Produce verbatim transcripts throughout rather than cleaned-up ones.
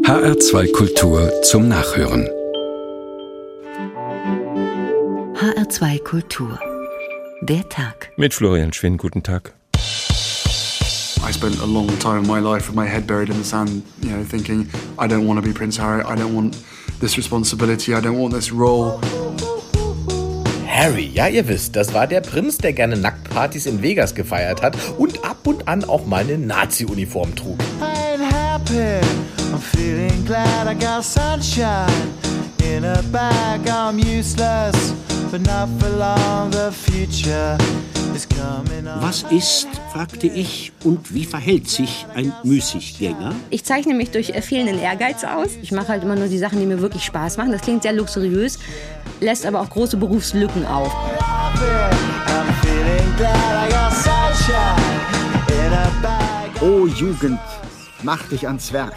H R zwei Kultur zum Nachhören. H R zwei Kultur. Der Tag. Mit Florian Schwinn, guten Tag. I spent a long time in my life with my head buried in the sand, you know, thinking, I don't want to be Prince Harry, I don't want this responsibility, I don't want this role. Harry, ja, ihr wisst, das war der Prinz, der gerne Nacktpartys in Vegas gefeiert hat und ab und an auch mal eine Nazi-Uniform trug. I ain't happy, I'm feeling glad I got sunshine in a bag, I'm useless, but not for long, the future is coming on. Was ist, fragte ich, und wie verhält sich ein Müßiggänger? Ich zeichne mich durch fehlenden Ehrgeiz aus. Ich mache halt immer nur die Sachen, die mir wirklich Spaß machen. Das klingt sehr luxuriös, lässt aber auch große Berufslücken auf. O Jugend, mach dich ans Werk.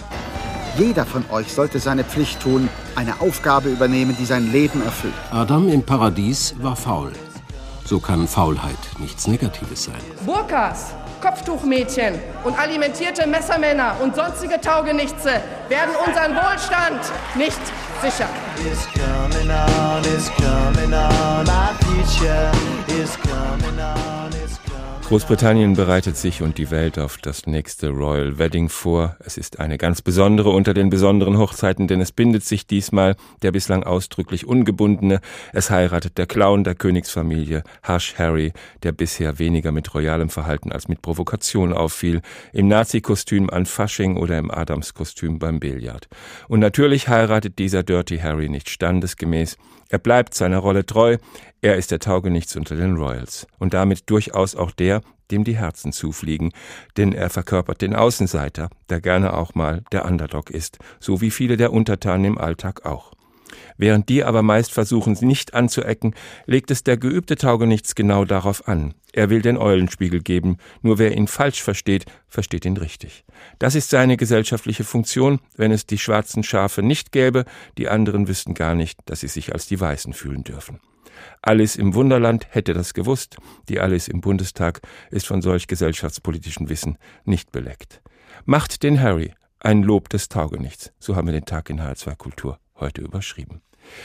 Jeder von euch sollte seine Pflicht tun, eine Aufgabe übernehmen, die sein Leben erfüllt. Adam im Paradies war faul. So kann Faulheit nichts Negatives sein. Burkas, Kopftuchmädchen und alimentierte Messermänner und sonstige Taugenichtse werden unseren Wohlstand nicht sichern. It's coming on, it's coming on, my future is coming on, it's coming. Großbritannien bereitet sich und die Welt auf das nächste Royal Wedding vor. Es ist eine ganz besondere unter den besonderen Hochzeiten, denn es bindet sich diesmal der bislang ausdrücklich Ungebundene. Es heiratet der Clown der Königsfamilie, Hush Harry, der bisher weniger mit royalem Verhalten als mit Provokation auffiel, im Nazi-Kostüm an Fasching oder im Adams-Kostüm beim Billard. Und natürlich heiratet dieser Dirty Harry nicht standesgemäß. Er bleibt seiner Rolle treu. Er ist der Taugenichts unter den Royals und damit durchaus auch der, dem die Herzen zufliegen, denn er verkörpert den Außenseiter, der gerne auch mal der Underdog ist, so wie viele der Untertanen im Alltag auch. Während die aber meist versuchen, nicht anzuecken, legt es der geübte Taugenichts genau darauf an. Er will den Eulenspiegel geben, nur wer ihn falsch versteht, versteht ihn richtig. Das ist seine gesellschaftliche Funktion. Wenn es die schwarzen Schafe nicht gäbe, die anderen wüssten gar nicht, dass sie sich als die Weißen fühlen dürfen. Alice im Wunderland hätte das gewusst. Die Alice im Bundestag ist von solch gesellschaftspolitischem Wissen nicht beleckt. Macht den Harry ein Lob des Taugenichts. So haben wir den Tag in H R zwei Kultur heute überschrieben.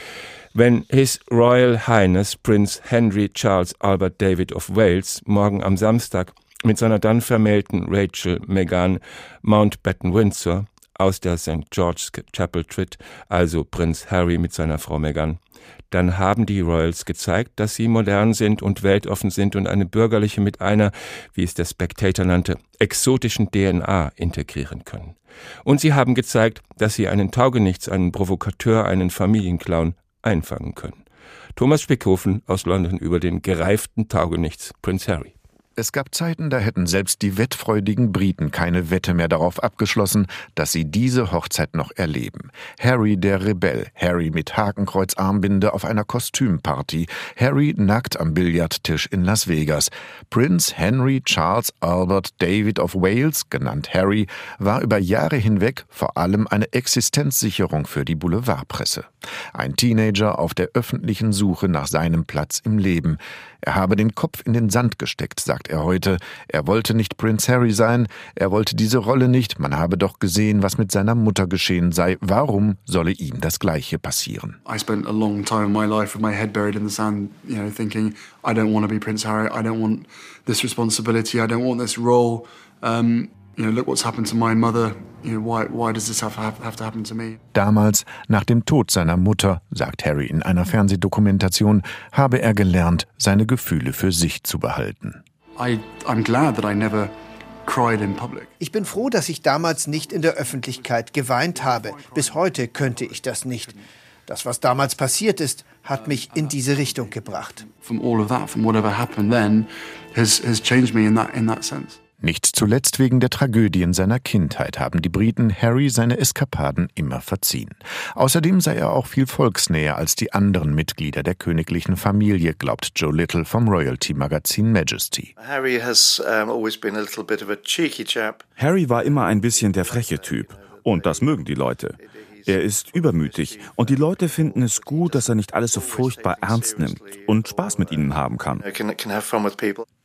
Wenn His Royal Highness Prince Henry Charles Albert David of Wales morgen am Samstag mit seiner dann vermählten Rachel Meghan Mountbatten-Windsor aus der Sankt George's Chapel tritt, also Prinz Harry mit seiner Frau Meghan, dann haben die Royals gezeigt, dass sie modern sind und weltoffen sind und eine bürgerliche mit einer, wie es der Spectator nannte, exotischen D N A integrieren können. Und sie haben gezeigt, dass sie einen Taugenichts, einen Provokateur, einen Familienclown einfangen können. Thomas Spickhofen aus London über den gereiften Taugenichts Prince Harry. Es gab Zeiten, da hätten selbst die wettfreudigen Briten keine Wette mehr darauf abgeschlossen, dass sie diese Hochzeit noch erleben. Harry der Rebell, Harry mit Hakenkreuzarmbinde auf einer Kostümparty, Harry nackt am Billardtisch in Las Vegas. Prinz Henry Charles Albert David of Wales, genannt Harry, war über Jahre hinweg vor allem eine Existenzsicherung für die Boulevardpresse. Ein Teenager auf der öffentlichen Suche nach seinem Platz im Leben. Er habe den Kopf in den Sand gesteckt, sagt er heute. Er wollte nicht Prince Harry sein, er wollte diese Rolle nicht. Man habe doch gesehen, was mit seiner Mutter geschehen sei. Warum solle ihm das Gleiche passieren? I spent a long time in my life with my head buried in the sand, you know, thinking, I don't want to be Prince Harry, I don't want this responsibility, I don't want this role. Um, You know, look what's happened to my mother. You know, why, why does this have, have, have to happen to me? Damals, nach dem Tod seiner Mutter, sagt Harry in einer Fernsehdokumentation, habe er gelernt, seine Gefühle für sich zu behalten. I, I'm glad that I never cried in public. Ich bin froh, dass ich damals nicht in der Öffentlichkeit geweint habe. Bis heute könnte ich das nicht. Das, was damals passiert ist, hat mich in diese Richtung gebracht. From all of that, from whatever happened then, has, has changed me in that, in that sense. Nicht zuletzt wegen der Tragödien seiner Kindheit haben die Briten Harry seine Eskapaden immer verziehen. Außerdem sei er auch viel volksnäher als die anderen Mitglieder der königlichen Familie, glaubt Joe Little vom Royalty-Magazin Majesty. Harry has um, always been a little bit of a cheeky chap. Harry war immer ein bisschen der freche Typ. Und das mögen die Leute. Er ist übermütig und die Leute finden es gut, dass er nicht alles so furchtbar ernst nimmt und Spaß mit ihnen haben kann.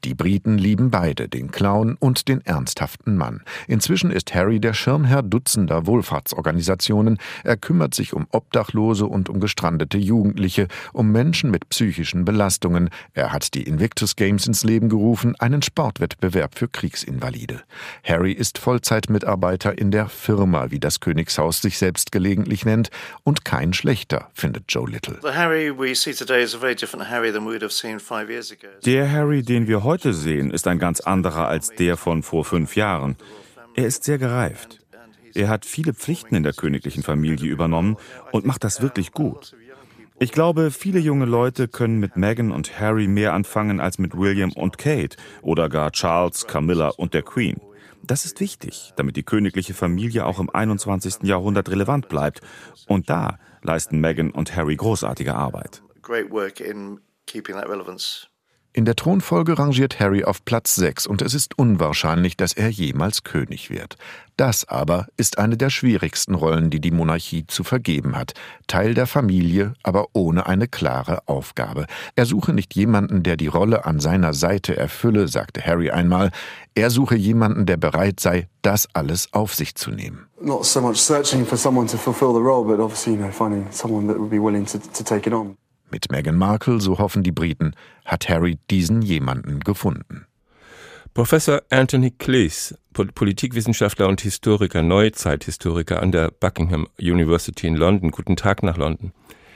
Die Briten lieben beide, den Clown und den ernsthaften Mann. Inzwischen ist Harry der Schirmherr dutzender Wohlfahrtsorganisationen. Er kümmert sich um Obdachlose und um gestrandete Jugendliche, um Menschen mit psychischen Belastungen. Er hat die Invictus Games ins Leben gerufen, einen Sportwettbewerb für Kriegsinvalide. Harry ist Vollzeitmitarbeiter in der Firma, wie das Königshaus sich selbst gelegentlich nennt, und kein schlechter, findet Joe Little. The Harry we see today is a very different Harry than we would have seen five years ago. Der Harry, den wir heute sehen, ist ein ganz anderer als der von vor fünf Jahren. Er ist sehr gereift. Er hat viele Pflichten in der königlichen Familie übernommen und macht das wirklich gut. Ich glaube, viele junge Leute können mit Meghan und Harry mehr anfangen als mit William und Kate oder gar Charles, Camilla und der Queen. Das ist wichtig, damit die königliche Familie auch im einundzwanzigsten Jahrhundert relevant bleibt. Und da leisten Meghan und Harry großartige Arbeit. Great work in keeping that relevance. In der Thronfolge rangiert Harry auf Platz sechs und es ist unwahrscheinlich, dass er jemals König wird. Das aber ist eine der schwierigsten Rollen, die die Monarchie zu vergeben hat. Teil der Familie, aber ohne eine klare Aufgabe. Er suche nicht jemanden, der die Rolle an seiner Seite erfülle, sagte Harry einmal. Er suche jemanden, der bereit sei, das alles auf sich zu nehmen. Not so much searching for someone to fulfill the role, but obviously, you know, finding someone that would be willing to, to take it on. Mit Meghan Markle, so hoffen die Briten, hat Harry diesen jemanden gefunden. Professor Anthony Cleese, Politikwissenschaftler und Historiker, Neuzeithistoriker an der Buckingham University in London. Guten Tag nach London.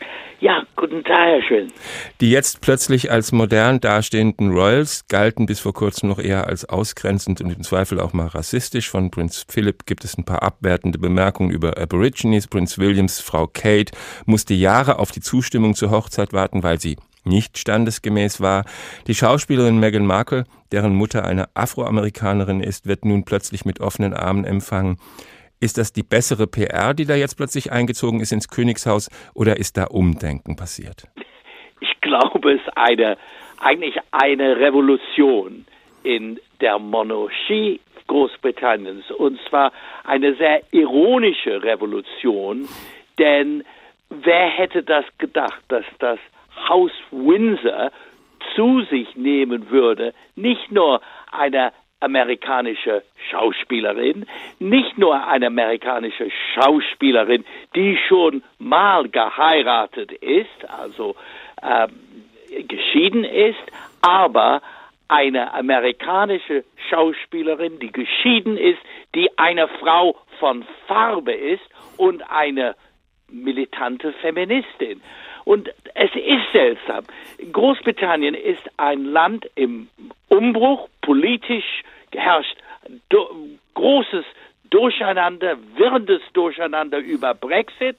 Ja, guten Tag, Herr Schön. Die jetzt plötzlich als modern dastehenden Royals galten bis vor kurzem noch eher als ausgrenzend und im Zweifel auch mal rassistisch. Von Prinz Philipp gibt es ein paar abwertende Bemerkungen über Aborigines. Prinz Williams Frau Kate musste Jahre auf die Zustimmung zur Hochzeit warten, weil sie nicht standesgemäß war. Die Schauspielerin Meghan Markle, deren Mutter eine Afroamerikanerin ist, wird nun plötzlich mit offenen Armen empfangen. Ist das die bessere P R, die da jetzt plötzlich eingezogen ist ins Königshaus, oder ist da Umdenken passiert? Ich glaube, es ist eine, eigentlich eine Revolution in der Monarchie Großbritanniens. Und zwar eine sehr ironische Revolution, denn wer hätte das gedacht, dass das Haus Windsor zu sich nehmen würde, nicht nur eine amerikanische Schauspielerin, nicht nur eine amerikanische Schauspielerin, die schon mal geheiratet ist, also äh, geschieden ist, aber eine amerikanische Schauspielerin, die geschieden ist, die eine Frau von Farbe ist und eine militante Feministin. Und es ist seltsam. Großbritannien ist ein Land im Umbruch, politisch herrscht do, großes Durcheinander, wirrendes Durcheinander über Brexit.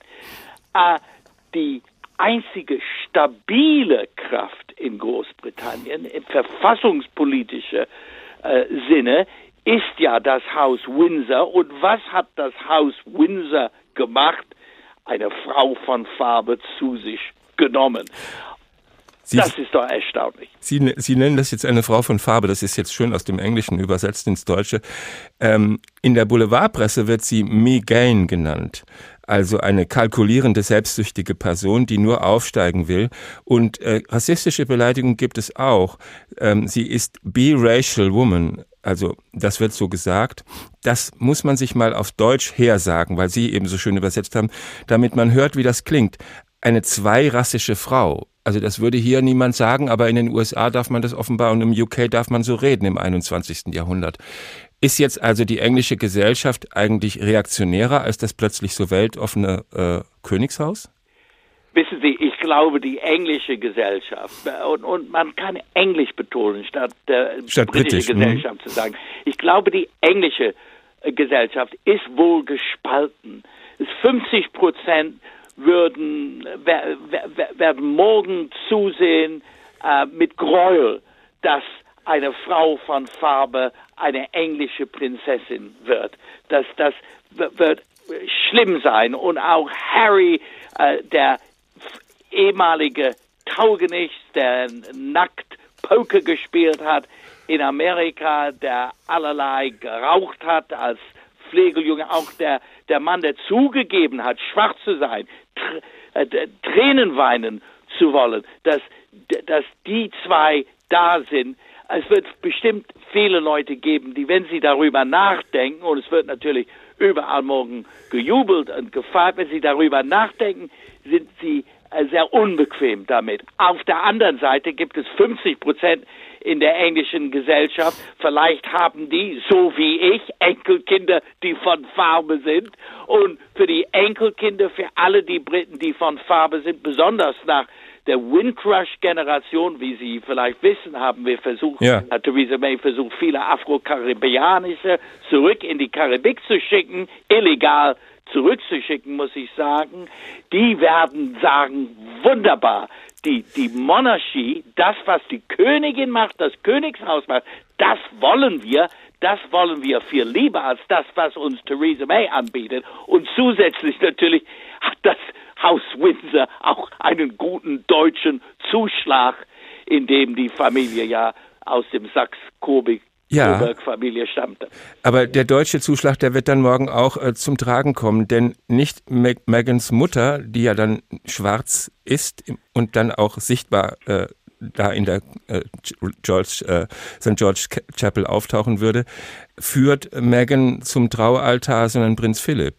Äh, die einzige stabile Kraft in Großbritannien im verfassungspolitischen äh, Sinne ist ja das Haus Windsor. Und was hat das Haus Windsor gemacht? Eine Frau von Farbe zu sich genommen. Sie, das ist doch erstaunlich. Sie, Sie nennen das jetzt eine Frau von Farbe, das ist jetzt schön aus dem Englischen übersetzt ins Deutsche. Ähm, in der Boulevardpresse wird sie Meghan genannt, also eine kalkulierende, selbstsüchtige Person, die nur aufsteigen will. Und äh, rassistische Beleidigungen gibt es auch. Ähm, sie ist biracial woman. Also das wird so gesagt. Das muss man sich mal auf Deutsch hersagen, weil Sie eben so schön übersetzt haben, damit man hört, wie das klingt. Eine zweirassische Frau. Also das würde hier niemand sagen, aber in den U S A darf man das offenbar und im U K darf man so reden im einundzwanzigsten Jahrhundert. Ist jetzt also die englische Gesellschaft eigentlich reaktionärer als das plötzlich so weltoffene äh, Königshaus? Wissen Sie, ich glaube, die englische Gesellschaft, und, und man kann Englisch betonen, statt der statt britische Gesellschaft mh. zu sagen. Ich glaube, die englische Gesellschaft ist wohl gespalten. fünfzig Prozent würden, werden morgen zusehen äh, mit Gräuel, dass eine Frau von Farbe eine englische Prinzessin wird. Das, das wird schlimm sein. Und auch Harry, äh, der ehemalige Taugenichts, der nackt Poker gespielt hat in Amerika, der allerlei geraucht hat als Pflegeljunge, auch der, der Mann, der zugegeben hat, schwach zu sein, tr- äh, Tränen weinen zu wollen, dass, dass die zwei da sind, es wird bestimmt viele Leute geben, die, wenn sie darüber nachdenken, und es wird natürlich überall morgen gejubelt und gefeiert, wenn sie darüber nachdenken, sind sie sehr unbequem damit. Auf der anderen Seite gibt es fünfzig Prozent in der englischen Gesellschaft. Vielleicht haben die, so wie ich, Enkelkinder, die von Farbe sind. Und für die Enkelkinder, für alle die Briten, die von Farbe sind, besonders nach der Windrush-Generation, wie Sie vielleicht wissen, haben wir versucht, ja. hat Theresa May versucht, viele Afro-Karibäische zurück in die Karibik zu schicken, illegal zurückzuschicken, muss ich sagen. Die werden sagen, wunderbar, die, die Monarchie, das, was die Königin macht, das Königshaus macht, das wollen wir, das wollen wir viel lieber als das, was uns Theresa May anbietet. Und zusätzlich natürlich hat das Haus Windsor auch einen guten deutschen Zuschlag, in dem die Familie ja aus dem Sachs-Coburg Ja, Familie stammte. Aber der deutsche Zuschlag, der wird dann morgen auch äh, zum Tragen kommen, denn nicht Meg- Megans Mutter, die ja dann schwarz ist und dann auch sichtbar äh, da in der äh, George, äh, Sankt George Chapel auftauchen würde, führt Meghan zum Traualtar, sondern Prinz Philipp.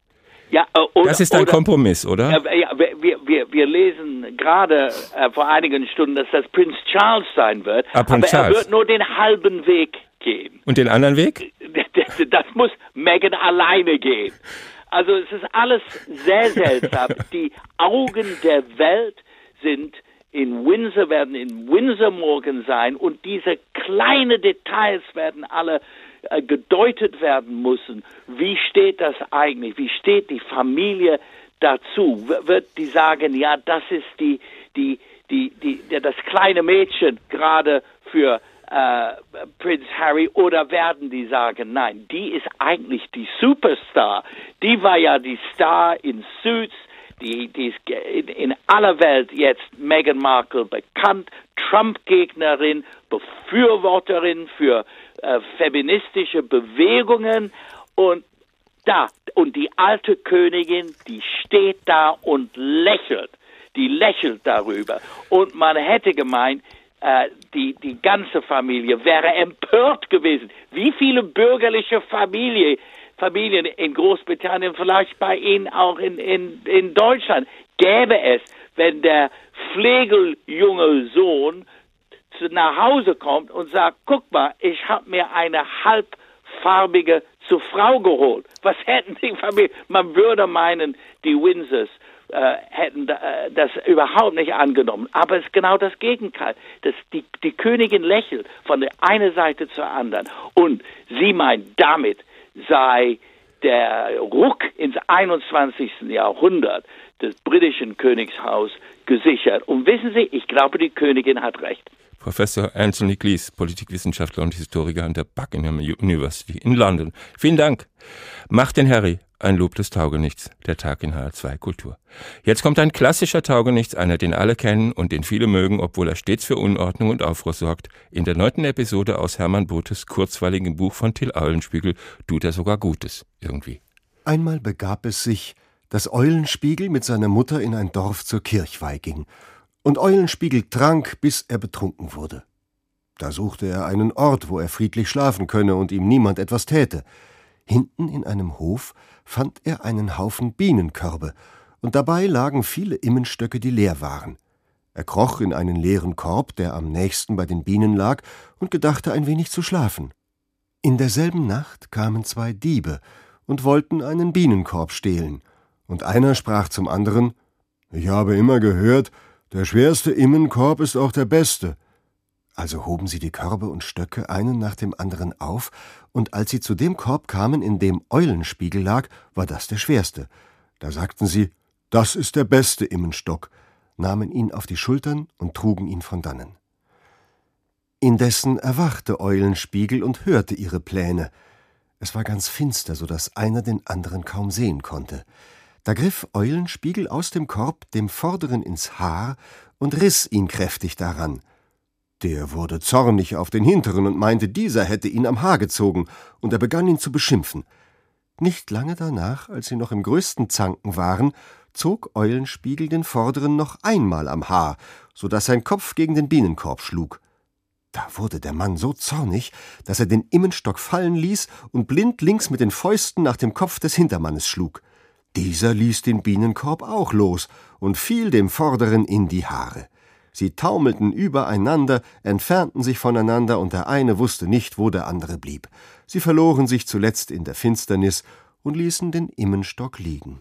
Ja, äh, oder, das ist ein oder, Kompromiss, oder? Äh, ja, wir, wir, wir lesen gerade äh, vor einigen Stunden, dass das Prinz Charles sein wird, ah, aber Charles. er wird nur den halben Weg gehen. Und den anderen Weg? Das, das muss Meghan alleine gehen. Also es ist alles sehr seltsam. Die Augen der Welt sind in Windsor, werden in Windsor morgen sein und diese kleinen Details werden alle äh, gedeutet werden müssen. Wie steht das eigentlich? Wie steht die Familie dazu? W- wird die sagen, ja, das ist die, die, die, die, die das kleine Mädchen gerade für äh, Prinz Harry, oder werden die sagen, nein, die ist eigentlich die Superstar. Die war ja die Star in Suits. Die, die ist in, in aller Welt jetzt Meghan Markle bekannt, Trump-Gegnerin, Befürworterin für äh, feministische Bewegungen und da, und die alte Königin, die steht da und lächelt, die lächelt darüber und man hätte gemeint, äh, die, die ganze Familie wäre empört gewesen. Wie viele bürgerliche Familien Familien in Großbritannien, vielleicht bei Ihnen auch in, in, in Deutschland, gäbe es, wenn der pflegeljunge Sohn zu, nach Hause kommt und sagt, guck mal, ich habe mir eine halbfarbige zur Frau geholt. Was hätten die Familien? Man würde meinen, die Windsors äh, hätten äh, das überhaupt nicht angenommen. Aber es ist genau das Gegenteil. Das, die, die Königin lächelt von der einen Seite zur anderen. Und sie meint damit, sei der Ruck ins einundzwanzigsten Jahrhundert des britischen Königshaus gesichert. Und wissen Sie, ich glaube, die Königin hat recht. Professor Anthony Cleese, Politikwissenschaftler und Historiker an der Buckingham University in London. Vielen Dank. Macht den Harry ein Lob des Taugenichts, der Tag in H R zwei Kultur. Jetzt kommt ein klassischer Taugenichts, einer, den alle kennen und den viele mögen, obwohl er stets für Unordnung und Aufruhr sorgt. In der neunten Episode aus Hermann Bothes kurzweiligem Buch von Till Eulenspiegel tut er sogar Gutes, irgendwie. Einmal begab es sich, dass Eulenspiegel mit seiner Mutter in ein Dorf zur Kirchweih ging. Und Eulenspiegel trank, bis er betrunken wurde. Da suchte er einen Ort, wo er friedlich schlafen könne und ihm niemand etwas täte. Hinten in einem Hof fand er einen Haufen Bienenkörbe, und dabei lagen viele Immenstöcke, die leer waren. Er kroch in einen leeren Korb, der am nächsten bei den Bienen lag, und gedachte ein wenig zu schlafen. In derselben Nacht kamen zwei Diebe und wollten einen Bienenkorb stehlen, und einer sprach zum anderen: »Ich habe immer gehört, der schwerste Immenkorb ist auch der beste.« Also hoben sie die Körbe und Stöcke einen nach dem anderen auf, und als sie zu dem Korb kamen, in dem Eulenspiegel lag, war das der schwerste. Da sagten sie: »Das ist der beste Immenstock«, nahmen ihn auf die Schultern und trugen ihn von dannen. Indessen erwachte Eulenspiegel und hörte ihre Pläne. Es war ganz finster, so daß einer den anderen kaum sehen konnte. Da griff Eulenspiegel aus dem Korb dem Vorderen ins Haar und riß ihn kräftig daran. Der wurde zornig auf den Hinteren und meinte, dieser hätte ihn am Haar gezogen, und er begann ihn zu beschimpfen. Nicht lange danach, als sie noch im größten Zanken waren, zog Eulenspiegel den Vorderen noch einmal am Haar, so daß sein Kopf gegen den Bienenkorb schlug. Da wurde der Mann so zornig, dass er den Immenstock fallen ließ und blindlings mit den Fäusten nach dem Kopf des Hintermannes schlug. Dieser ließ den Bienenkorb auch los und fiel dem Vorderen in die Haare. Sie taumelten übereinander, entfernten sich voneinander, und der eine wusste nicht, wo der andere blieb. Sie verloren sich zuletzt in der Finsternis und ließen den Immenstock liegen.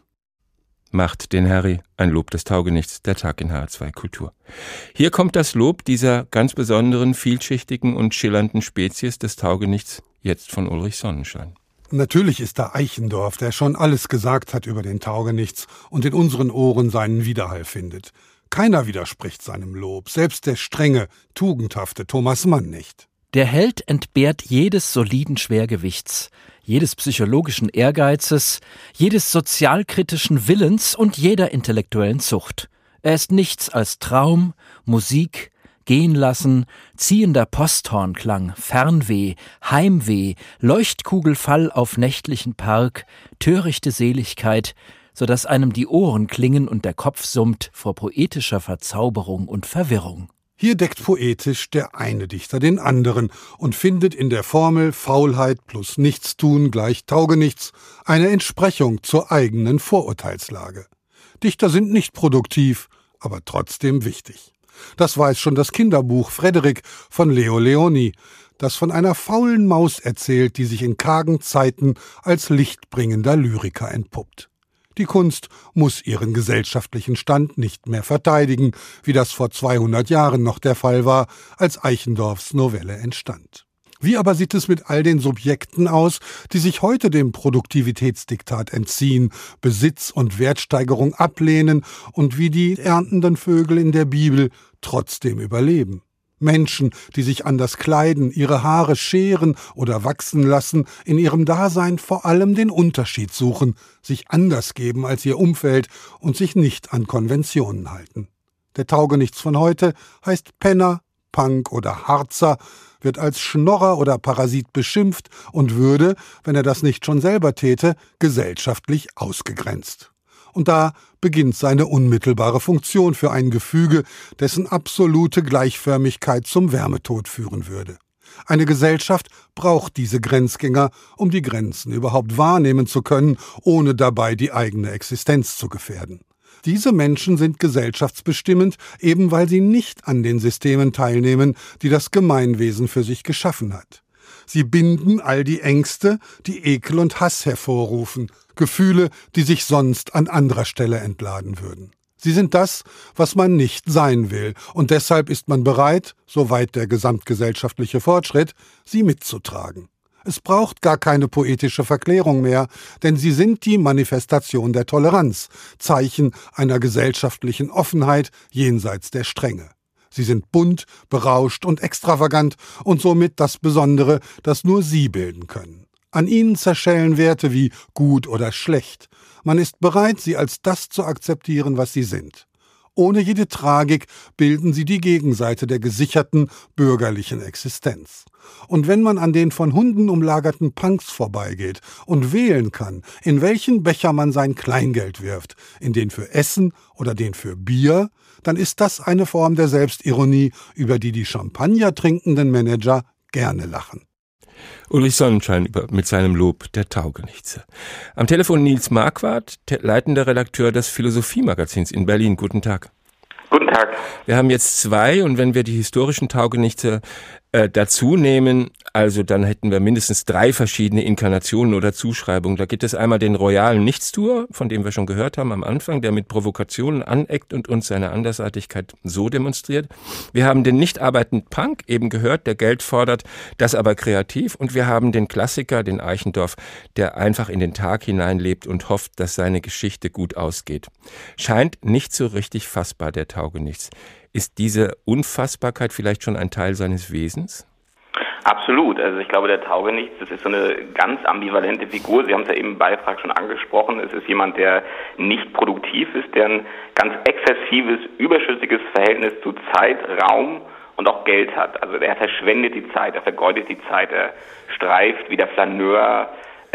Macht den Harry, ein Lob des Taugenichts, der Tag in H R zwei Kultur. Hier kommt das Lob dieser ganz besonderen, vielschichtigen und schillernden Spezies des Taugenichts, jetzt von Ulrich Sonnenschein. Natürlich ist da Eichendorff, der schon alles gesagt hat über den Taugenichts und in unseren Ohren seinen Widerhall findet. Keiner widerspricht seinem Lob, selbst der strenge, tugendhafte Thomas Mann nicht. Der Held entbehrt jedes soliden Schwergewichts, jedes psychologischen Ehrgeizes, jedes sozialkritischen Willens und jeder intellektuellen Zucht. Er ist nichts als Traum, Musik, Gehenlassen, ziehender Posthornklang, Fernweh, Heimweh, Leuchtkugelfall auf nächtlichen Park, törichte Seligkeit, so dass einem die Ohren klingen und der Kopf summt vor poetischer Verzauberung und Verwirrung. Hier deckt poetisch der eine Dichter den anderen und findet in der Formel Faulheit plus Nichtstun gleich Taugenichts eine Entsprechung zur eigenen Vorurteilslage. Dichter sind nicht produktiv, aber trotzdem wichtig. Das weiß schon das Kinderbuch Frederik von Leo Leoni, das von einer faulen Maus erzählt, die sich in kargen Zeiten als lichtbringender Lyriker entpuppt. Die Kunst muss ihren gesellschaftlichen Stand nicht mehr verteidigen, wie das vor zweihundert Jahren noch der Fall war, als Eichendorffs Novelle entstand. Wie aber sieht es mit all den Subjekten aus, die sich heute dem Produktivitätsdiktat entziehen, Besitz und Wertsteigerung ablehnen und wie die erntenden Vögel in der Bibel trotzdem überleben? Menschen, die sich anders kleiden, ihre Haare scheren oder wachsen lassen, in ihrem Dasein vor allem den Unterschied suchen, sich anders geben als ihr Umfeld und sich nicht an Konventionen halten. Der Taugenichts von heute heißt Penner, Punk oder Harzer, wird als Schnorrer oder Parasit beschimpft und würde, wenn er das nicht schon selber täte, gesellschaftlich ausgegrenzt. Und da beginnt seine unmittelbare Funktion für ein Gefüge, dessen absolute Gleichförmigkeit zum Wärmetod führen würde. Eine Gesellschaft braucht diese Grenzgänger, um die Grenzen überhaupt wahrnehmen zu können, ohne dabei die eigene Existenz zu gefährden. Diese Menschen sind gesellschaftsbestimmend, eben weil sie nicht an den Systemen teilnehmen, die das Gemeinwesen für sich geschaffen hat. Sie binden all die Ängste, die Ekel und Hass hervorrufen, Gefühle, die sich sonst an anderer Stelle entladen würden. Sie sind das, was man nicht sein will, und deshalb ist man bereit, soweit der gesamtgesellschaftliche Fortschritt, sie mitzutragen. Es braucht gar keine poetische Verklärung mehr, denn sie sind die Manifestation der Toleranz, Zeichen einer gesellschaftlichen Offenheit jenseits der Strenge. Sie sind bunt, berauscht und extravagant und somit das Besondere, das nur sie bilden können. An ihnen zerschellen Werte wie gut oder schlecht. Man ist bereit, sie als das zu akzeptieren, was sie sind. Ohne jede Tragik bilden sie die Gegenseite der gesicherten bürgerlichen Existenz. Und wenn man an den von Hunden umlagerten Punks vorbeigeht und wählen kann, in welchen Becher man sein Kleingeld wirft, in den für Essen oder den für Bier, dann ist das eine Form der Selbstironie, über die die Champagner trinkenden Manager gerne lachen. Ulrich Sonnenschein mit seinem Lob der Taugenichtse. Am Telefon Nils Marquardt, leitender Redakteur des Philosophie-Magazins in Berlin. Guten Tag. Guten Tag. Wir haben jetzt zwei, und wenn wir die historischen Taugenichtse äh, dazu nehmen, also dann hätten wir mindestens drei verschiedene Inkarnationen oder Zuschreibungen. Da gibt es einmal den royalen Nichtstuer, von dem wir schon gehört haben am Anfang, der mit Provokationen aneckt und uns seine Andersartigkeit so demonstriert. Wir haben den nicht arbeitenden Punk, eben gehört, der Geld fordert, das aber kreativ. Und wir haben den Klassiker, den Eichendorff, der einfach in den Tag hineinlebt und hofft, dass seine Geschichte gut ausgeht. Scheint nicht so richtig fassbar, der Taugenichts. Ist diese Unfassbarkeit vielleicht schon ein Teil seines Wesens? Absolut. Also ich glaube, der Taugenichts, das ist so eine ganz ambivalente Figur. Sie haben es ja eben im Beitrag schon angesprochen. Es ist jemand, der nicht produktiv ist, der ein ganz exzessives, überschüssiges Verhältnis zu Zeit, Raum und auch Geld hat. Also er verschwendet die Zeit, er vergeudet die Zeit, er streift wie der Flaneur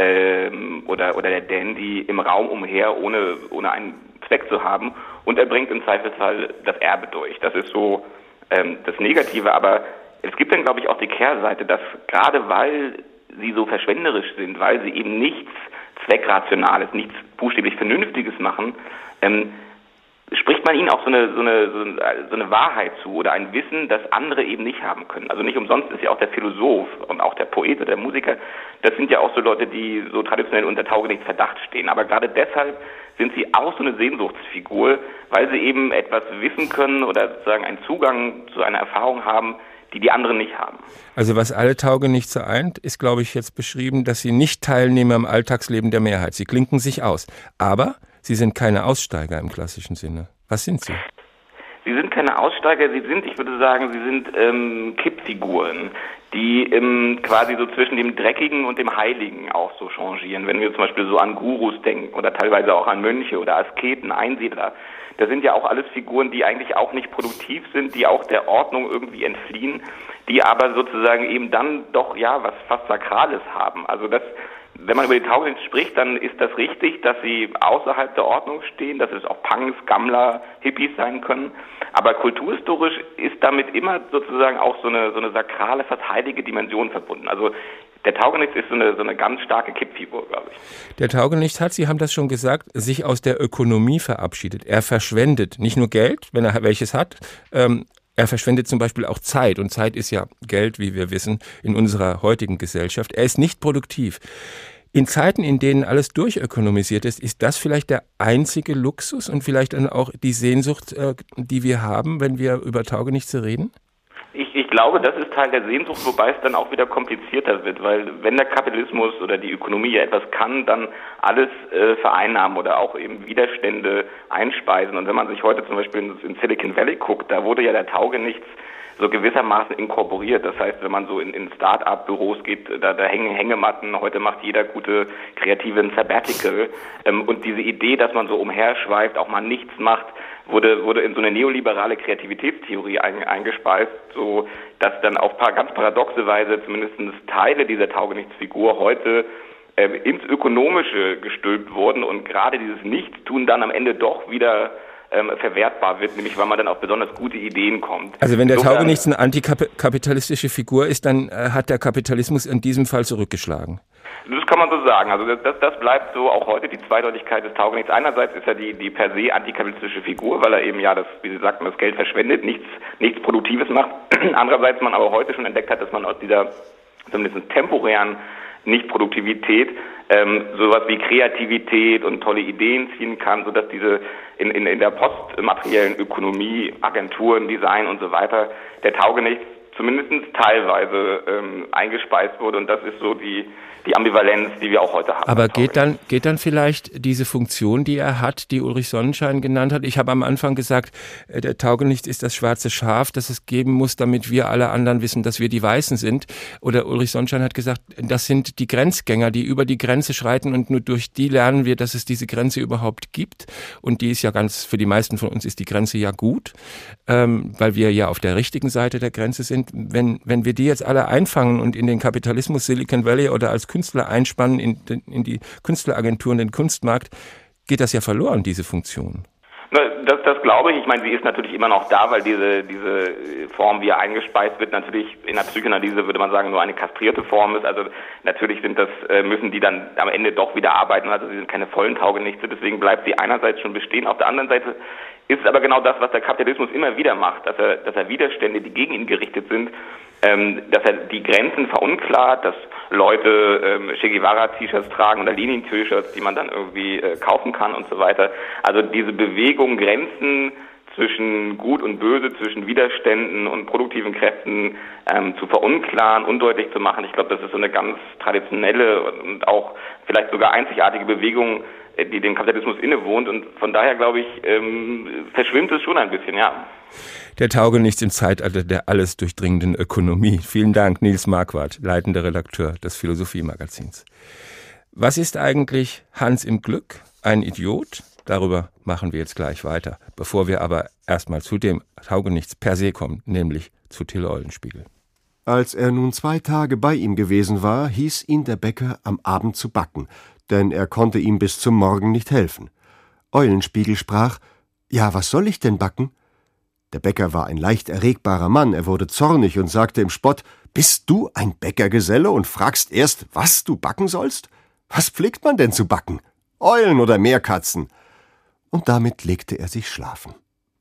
ähm, oder, oder der Dandy im Raum umher, ohne, ohne einen Zweck zu haben. Und er bringt im Zweifelsfall das Erbe durch. Das ist so ähm, das Negative, aber es gibt dann, glaube ich, auch die Kehrseite, dass gerade weil sie so verschwenderisch sind, weil sie eben nichts Zweckrationales, nichts buchstäblich Vernünftiges machen, ähm, spricht man ihnen auch so eine, so, eine, so eine Wahrheit zu oder ein Wissen, das andere eben nicht haben können. Also nicht umsonst ist ja auch der Philosoph und auch der Poet oder der Musiker, das sind ja auch so Leute, die so traditionell unter Taugenichts-Verdacht stehen. Aber gerade deshalb sind sie auch so eine Sehnsuchtsfigur, weil sie eben etwas wissen können oder sozusagen einen Zugang zu einer Erfahrung haben, die die anderen nicht haben. Also was alle Taugenichtse eint, ist, glaube ich, jetzt beschrieben, dass sie nicht teilnehmen am Alltagsleben der Mehrheit. Sie klinken sich aus. Aber sie sind keine Aussteiger im klassischen Sinne. Was sind sie? Sie sind keine Aussteiger, sie sind, ich würde sagen, sie sind ähm, Kippfiguren, die ähm, quasi so zwischen dem Dreckigen und dem Heiligen auch so changieren. Wenn wir zum Beispiel so an Gurus denken oder teilweise auch an Mönche oder Asketen, Einsiedler, das sind ja auch alles Figuren, die eigentlich auch nicht produktiv sind, die auch der Ordnung irgendwie entfliehen, die aber sozusagen eben dann doch, ja, was fast Sakrales haben. Also das, wenn man über die Taugenichts spricht, dann ist das richtig, dass sie außerhalb der Ordnung stehen, dass es auch Punks, Gammler, Hippies sein können. Aber kulturhistorisch ist damit immer sozusagen auch so eine, so eine sakrale, fast heilige Dimension verbunden. Also der Taugenichts ist so eine, so eine ganz starke Kippfigur, glaube ich. Der Taugenichts hat, Sie haben das schon gesagt, sich aus der Ökonomie verabschiedet. Er verschwendet nicht nur Geld, wenn er welches hat, ähm, er verschwendet zum Beispiel auch Zeit. Und Zeit ist ja Geld, wie wir wissen, in unserer heutigen Gesellschaft. Er ist nicht produktiv. In Zeiten, in denen alles durchökonomisiert ist, ist das vielleicht der einzige Luxus und vielleicht dann auch die Sehnsucht, äh, die wir haben, wenn wir über Taugenichtse reden? Ich, ich glaube, das ist Teil der Sehnsucht, wobei es dann auch wieder komplizierter wird, weil wenn der Kapitalismus oder die Ökonomie ja etwas kann, dann alles äh, vereinnahmen oder auch eben Widerstände einspeisen. Und wenn man sich heute zum Beispiel in, in Silicon Valley guckt, da wurde ja der Taugenichts so gewissermaßen inkorporiert. Das heißt, wenn man so in, in Start-up-Büros geht, da, da hängen Hängematten, heute macht jeder gute Kreative ein Sabbatical. Ähm, und diese Idee, dass man so umherschweift, auch mal nichts macht, wurde wurde in so eine neoliberale Kreativitätstheorie ein, eingespeist, so dass dann auf paar, ganz paradoxe Weise zumindest Teile dieser Taugenichtsfigur heute ähm, ins Ökonomische gestülpt wurden und gerade dieses Nichtstun dann am Ende doch wieder ähm, verwertbar wird, nämlich weil man dann auf besonders gute Ideen kommt. Also wenn der Insofern, Taugenichts eine antikapitalistische Figur ist, dann äh, hat der Kapitalismus in diesem Fall zurückgeschlagen. Das kann man so sagen. Also das, das, das bleibt so auch heute die Zweideutigkeit des Taugenichts. Einerseits ist er die, die per se antikapitalistische Figur, weil er eben ja das, wie Sie sagten, das Geld verschwendet, nichts, nichts Produktives macht. Andererseits man aber heute schon entdeckt hat, dass man aus dieser zumindest temporären Nichtproduktivität ähm, sowas wie Kreativität und tolle Ideen ziehen kann, sodass diese in, in, in der postmateriellen Ökonomie, Agenturen, Design und so weiter, der Taugenichts zumindest teilweise ähm, eingespeist wurde und das ist so die die Ambivalenz, die wir auch heute haben. Aber geht dann, geht dann vielleicht diese Funktion, die er hat, die Ulrich Sonnenschein genannt hat? Ich habe am Anfang gesagt, der Taugenichts ist das schwarze Schaf, das es geben muss, damit wir alle anderen wissen, dass wir die Weißen sind. Oder Ulrich Sonnenschein hat gesagt, das sind die Grenzgänger, die über die Grenze schreiten und nur durch die lernen wir, dass es diese Grenze überhaupt gibt. Und die ist ja ganz, für die meisten von uns ist die Grenze ja gut, ähm, weil wir ja auf der richtigen Seite der Grenze sind. Wenn, wenn wir die jetzt alle einfangen und in den Kapitalismus Silicon Valley oder als Künstler einspannen in, in die Künstleragenturen, den Kunstmarkt, geht das ja verloren, diese Funktion. Das, das glaube ich. Ich meine, sie ist natürlich immer noch da, weil diese, diese Form, wie er eingespeist wird, natürlich in der Psychoanalyse, würde man sagen, nur eine kastrierte Form ist. Also natürlich sind das, müssen die dann am Ende doch wieder arbeiten. Also sie sind keine vollen Taugenichtse. Deswegen bleibt sie einerseits schon bestehen. Auf der anderen Seite ist es aber genau das, was der Kapitalismus immer wieder macht, dass er, dass er Widerstände, die gegen ihn gerichtet sind, ähm, dass er die Grenzen verunklart, dass Leute ähm, Che Guevara-T-Shirts tragen oder Lenin-T-Shirts, die man dann irgendwie äh, kaufen kann und so weiter. Also diese Bewegung, Grenzen zwischen Gut und Böse, zwischen Widerständen und produktiven Kräften ähm, zu verunklaren, undeutlich zu machen. Ich glaube, das ist so eine ganz traditionelle und auch vielleicht sogar einzigartige Bewegung, die dem Kapitalismus innewohnt. Und von daher, glaube ich, ähm, verschwimmt es schon ein bisschen, ja. Der Taugenichts im Zeitalter der alles durchdringenden Ökonomie. Vielen Dank, Nils Marquardt, leitender Redakteur des Philosophie-Magazins. Was ist eigentlich Hans im Glück? Ein Idiot? Darüber machen wir jetzt gleich weiter, bevor wir aber erstmal zu dem Taugenichts per se kommen, nämlich zu Till Eulenspiegel. Als er nun zwei Tage bei ihm gewesen war, hieß ihn der Bäcker am Abend zu backen, denn er konnte ihm bis zum Morgen nicht helfen. Eulenspiegel sprach: »Ja, was soll ich denn backen?« Der Bäcker war ein leicht erregbarer Mann, er wurde zornig und sagte im Spott: »Bist du ein Bäckergeselle und fragst erst, was du backen sollst? Was pflegt man denn zu backen? Eulen oder Meerkatzen?« Und damit legte er sich schlafen.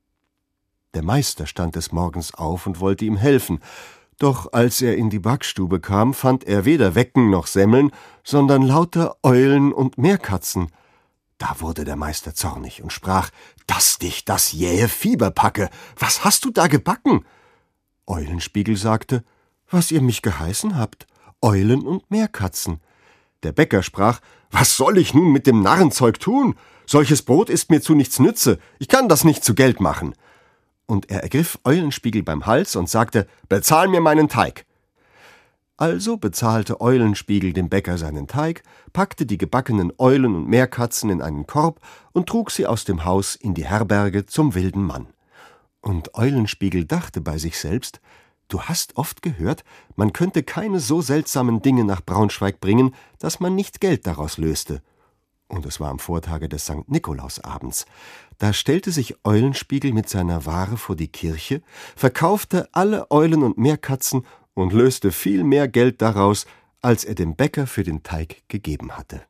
Der Meister stand des Morgens auf und wollte ihm helfen, doch als er in die Backstube kam, fand er weder Wecken noch Semmeln, sondern lauter Eulen und Meerkatzen. Da wurde der Meister zornig und sprach: »Dass dich das jähe Fieber packe! Was hast du da gebacken?« Eulenspiegel sagte: »Was ihr mich geheißen habt, Eulen und Meerkatzen.« Der Bäcker sprach: »Was soll ich nun mit dem Narrenzeug tun? Solches Brot ist mir zu nichts nütze, ich kann das nicht zu Geld machen.« Und er ergriff Eulenspiegel beim Hals und sagte: »Bezahl mir meinen Teig!« Also bezahlte Eulenspiegel dem Bäcker seinen Teig, packte die gebackenen Eulen und Meerkatzen in einen Korb und trug sie aus dem Haus in die Herberge zum wilden Mann. Und Eulenspiegel dachte bei sich selbst: »Du hast oft gehört, man könnte keine so seltsamen Dinge nach Braunschweig bringen, dass man nicht Geld daraus löste.« Und es war am Vortage des Sankt Nikolausabends. Da stellte sich Eulenspiegel mit seiner Ware vor die Kirche, verkaufte alle Eulen und Meerkatzen und löste viel mehr Geld daraus, als er dem Bäcker für den Teig gegeben hatte.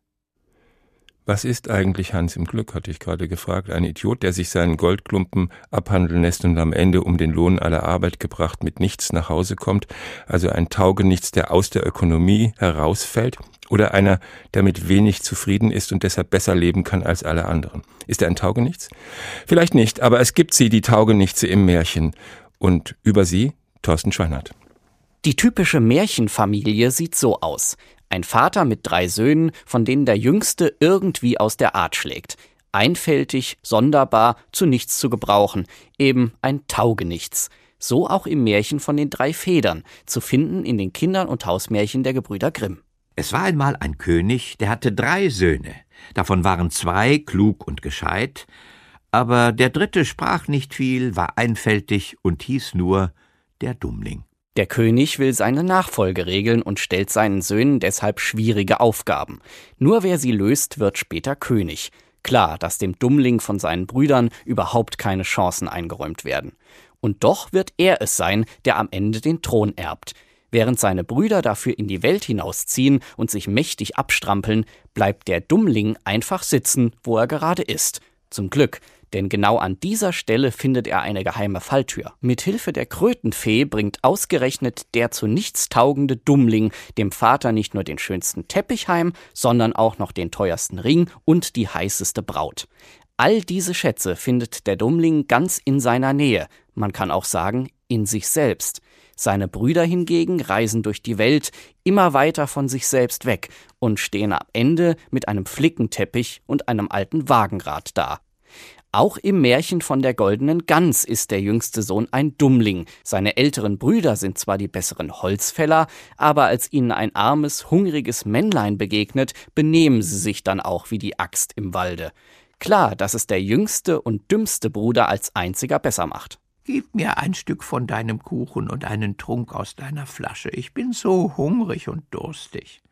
Was ist eigentlich Hans im Glück, hatte ich gerade gefragt. Ein Idiot, der sich seinen Goldklumpen abhandeln lässt und am Ende um den Lohn aller Arbeit gebracht mit nichts nach Hause kommt, also ein Taugenichts, der aus der Ökonomie herausfällt, oder einer, der mit wenig zufrieden ist und deshalb besser leben kann als alle anderen. Ist er ein Taugenichts? Vielleicht nicht, aber es gibt sie, die Taugenichtse im Märchen. Und über sie Thorsten Schweinert. Die typische Märchenfamilie sieht so aus. Ein Vater mit drei Söhnen, von denen der jüngste irgendwie aus der Art schlägt. Einfältig, sonderbar, zu nichts zu gebrauchen. Eben ein Taugenichts. So auch im Märchen von den drei Federn, zu finden in den Kindern- und Hausmärchen der Gebrüder Grimm. Es war einmal ein König, der hatte drei Söhne. Davon waren zwei klug und gescheit, aber der dritte sprach nicht viel, war einfältig und hieß nur der Dummling. Der König will seine Nachfolge regeln und stellt seinen Söhnen deshalb schwierige Aufgaben. Nur wer sie löst, wird später König. Klar, dass dem Dummling von seinen Brüdern überhaupt keine Chancen eingeräumt werden. Und doch wird er es sein, der am Ende den Thron erbt. Während seine Brüder dafür in die Welt hinausziehen und sich mächtig abstrampeln, bleibt der Dummling einfach sitzen, wo er gerade ist. Zum Glück, denn genau an dieser Stelle findet er eine geheime Falltür. Mithilfe der Krötenfee bringt ausgerechnet der zu nichts taugende Dummling dem Vater nicht nur den schönsten Teppich heim, sondern auch noch den teuersten Ring und die heißeste Braut. All diese Schätze findet der Dummling ganz in seiner Nähe, man kann auch sagen, in sich selbst. Seine Brüder hingegen reisen durch die Welt immer weiter von sich selbst weg und stehen am Ende mit einem Flickenteppich und einem alten Wagenrad da. Auch im Märchen von der goldenen Gans ist der jüngste Sohn ein Dummling. Seine älteren Brüder sind zwar die besseren Holzfäller, aber als ihnen ein armes, hungriges Männlein begegnet, benehmen sie sich dann auch wie die Axt im Walde. Klar, dass es der jüngste und dümmste Bruder als einziger besser macht. »Gib mir ein Stück von deinem Kuchen und einen Trunk aus deiner Flasche. Ich bin so hungrig und durstig.«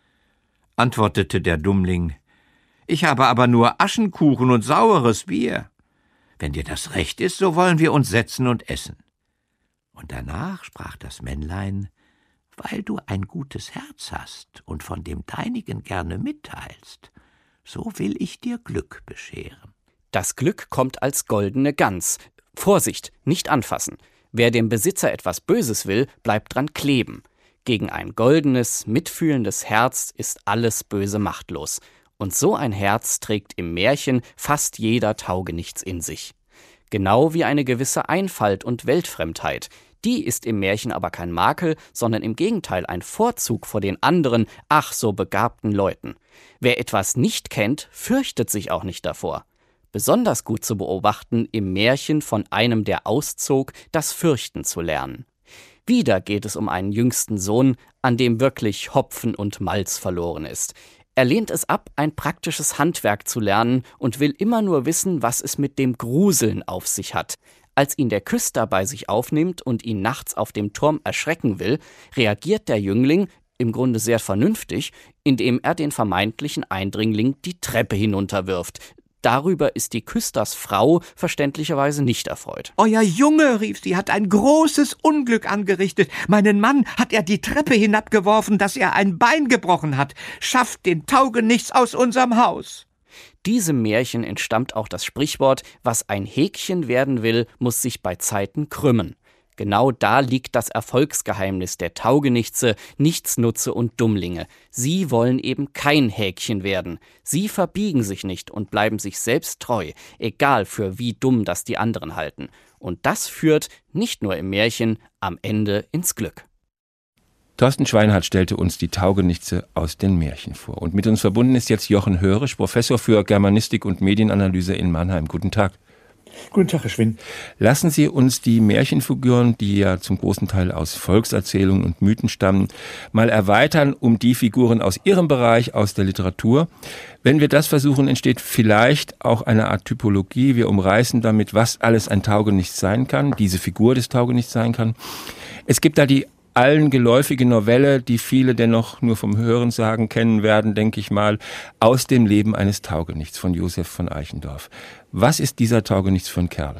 Antwortete der Dummling: »Ich habe aber nur Aschenkuchen und saures Bier. Wenn dir das recht ist, so wollen wir uns setzen und essen.« Und danach sprach das Männlein: »Weil du ein gutes Herz hast und von dem deinigen gerne mitteilst, so will ich dir Glück bescheren.« Das Glück kommt als goldene Gans. Vorsicht, nicht anfassen. Wer dem Besitzer etwas Böses will, bleibt dran kleben. Gegen ein goldenes, mitfühlendes Herz ist alles Böse machtlos. Und so ein Herz trägt im Märchen fast jeder Taugenichts in sich. Genau wie eine gewisse Einfalt und Weltfremdheit. Die ist im Märchen aber kein Makel, sondern im Gegenteil ein Vorzug vor den anderen, ach so begabten Leuten. Wer etwas nicht kennt, fürchtet sich auch nicht davor. Besonders gut zu beobachten im Märchen von einem, der auszog, das Fürchten zu lernen. Wieder geht es um einen jüngsten Sohn, an dem wirklich Hopfen und Malz verloren ist. Er lehnt es ab, ein praktisches Handwerk zu lernen und will immer nur wissen, was es mit dem Gruseln auf sich hat. Als ihn der Küster bei sich aufnimmt und ihn nachts auf dem Turm erschrecken will, reagiert der Jüngling, im Grunde sehr vernünftig, indem er den vermeintlichen Eindringling die Treppe hinunterwirft. Darüber ist die Küsters Frau verständlicherweise nicht erfreut. Euer Junge, rief sie, hat ein großes Unglück angerichtet. Meinen Mann hat er die Treppe hinabgeworfen, dass er ein Bein gebrochen hat. Schafft den Taugenichts aus unserem Haus. Diesem Märchen entstammt auch das Sprichwort, was ein Häkchen werden will, muss sich bei Zeiten krümmen. Genau da liegt das Erfolgsgeheimnis der Taugenichtse, Nichtsnutze und Dummlinge. Sie wollen eben kein Häkchen werden. Sie verbiegen sich nicht und bleiben sich selbst treu, egal für wie dumm das die anderen halten. Und das führt, nicht nur im Märchen, am Ende ins Glück. Thorsten Schweinhardt stellte uns die Taugenichtse aus den Märchen vor. Und mit uns verbunden ist jetzt Jochen Hörisch, Professor für Germanistik und Medienanalyse in Mannheim. Guten Tag. Guten Tag, Herr Schwinn. Lassen Sie uns die Märchenfiguren, die ja zum großen Teil aus Volkserzählungen und Mythen stammen, mal erweitern um die Figuren aus Ihrem Bereich, aus der Literatur. Wenn wir das versuchen, entsteht vielleicht auch eine Art Typologie. Wir umreißen damit, was alles ein Taugenichts sein kann, diese Figur des Taugenichts sein kann. Es gibt da die allen geläufige Novelle, die viele dennoch nur vom Hörensagen kennen werden, denke ich mal, Aus dem Leben eines Taugenichts von Josef von Eichendorff. Was ist dieser Taugenichts für ein Kerl?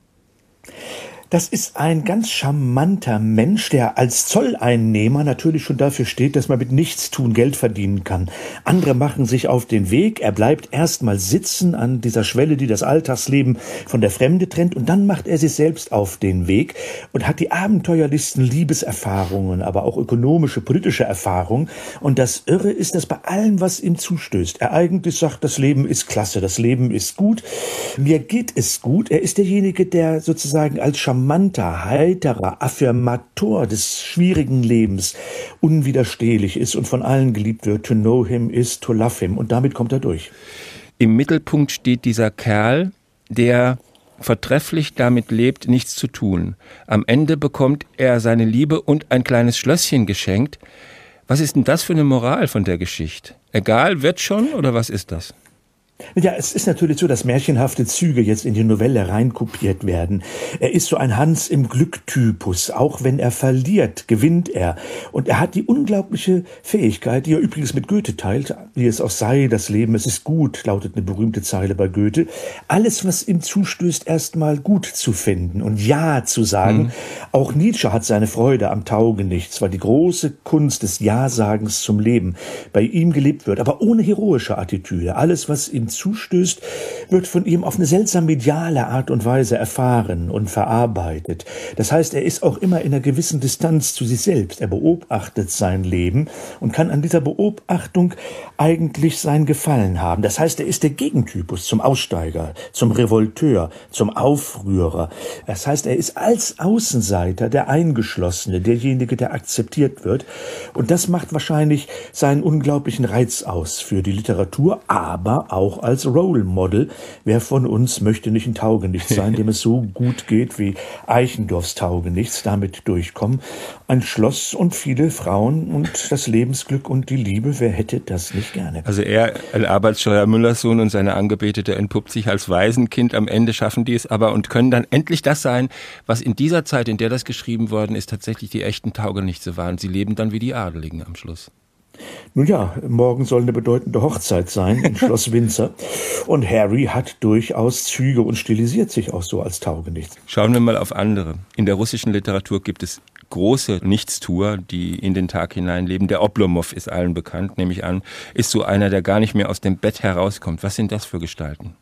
Das ist ein ganz charmanter Mensch, der als Zolleinnehmer natürlich schon dafür steht, dass man mit Nichtstun Geld verdienen kann. Andere machen sich auf den Weg, er bleibt erstmal sitzen an dieser Schwelle, die das Alltagsleben von der Fremde trennt, und dann macht er sich selbst auf den Weg und hat die abenteuerlichsten Liebeserfahrungen, aber auch ökonomische, politische Erfahrungen. Und das Irre ist, dass bei allem, was ihm zustößt, er eigentlich sagt, das Leben ist klasse, das Leben ist gut, mir geht es gut. Er ist derjenige, der sozusagen als charmanter, heiterer Affirmator des schwierigen Lebens unwiderstehlich ist und von allen geliebt wird. To know him is to love him. Und damit kommt er durch. Im Mittelpunkt steht dieser Kerl, der vertrefflich damit lebt, nichts zu tun. Am Ende bekommt er seine Liebe und ein kleines Schlösschen geschenkt. Was ist denn das für eine Moral von der Geschichte? Egal, wird schon, oder was ist das? Ja, es ist natürlich so, dass märchenhafte Züge jetzt in die Novelle reinkopiert werden. Er ist so ein Hans im Glück-Typus. Auch wenn er verliert, gewinnt er. Und er hat die unglaubliche Fähigkeit, die er übrigens mit Goethe teilt, wie es auch sei, das Leben, es ist gut, lautet eine berühmte Zeile bei Goethe, alles, was ihm zustößt, erstmal gut zu finden und Ja zu sagen. Mhm. Auch Nietzsche hat seine Freude am Taugenichts, weil die große Kunst des Ja-Sagens zum Leben bei ihm gelebt wird, aber ohne heroische Attitüde. Alles, was ihm zustößt, wird von ihm auf eine seltsam mediale Art und Weise erfahren und verarbeitet. Das heißt, er ist auch immer in einer gewissen Distanz zu sich selbst. Er beobachtet sein Leben und kann an dieser Beobachtung eigentlich sein Gefallen haben. Das heißt, er ist der Gegentypus zum Aussteiger, zum Revolteur, zum Aufrührer. Das heißt, er ist als Außenseiter der Eingeschlossene, derjenige, der akzeptiert wird. Und das macht wahrscheinlich seinen unglaublichen Reiz aus für die Literatur, aber auch als Role Model. Wer von uns möchte nicht ein Taugenichts sein, dem es so gut geht wie Eichendorffs Taugenichts, damit durchkommen. Ein Schloss und viele Frauen und das Lebensglück und die Liebe, wer hätte das nicht gerne? Also er, ein Arbeitssteuer Müllers Sohn und seine Angebetete entpuppt sich als Waisenkind. Am Ende schaffen die es aber und können dann endlich das sein, was in dieser Zeit, in der das geschrieben worden ist, tatsächlich die echten Taugenichtse waren. Sie leben dann wie die Adeligen am Schluss. Nun ja, morgen soll eine bedeutende Hochzeit sein in Schloss Windsor. Und Harry hat durchaus Züge und stilisiert sich auch so als Taugenichts. Schauen wir mal auf andere. In der russischen Literatur gibt es große Nichtstuer, die in den Tag hineinleben. Der Oblomov ist allen bekannt, nehme ich an, ist so einer, der gar nicht mehr aus dem Bett herauskommt. Was sind das für Gestalten?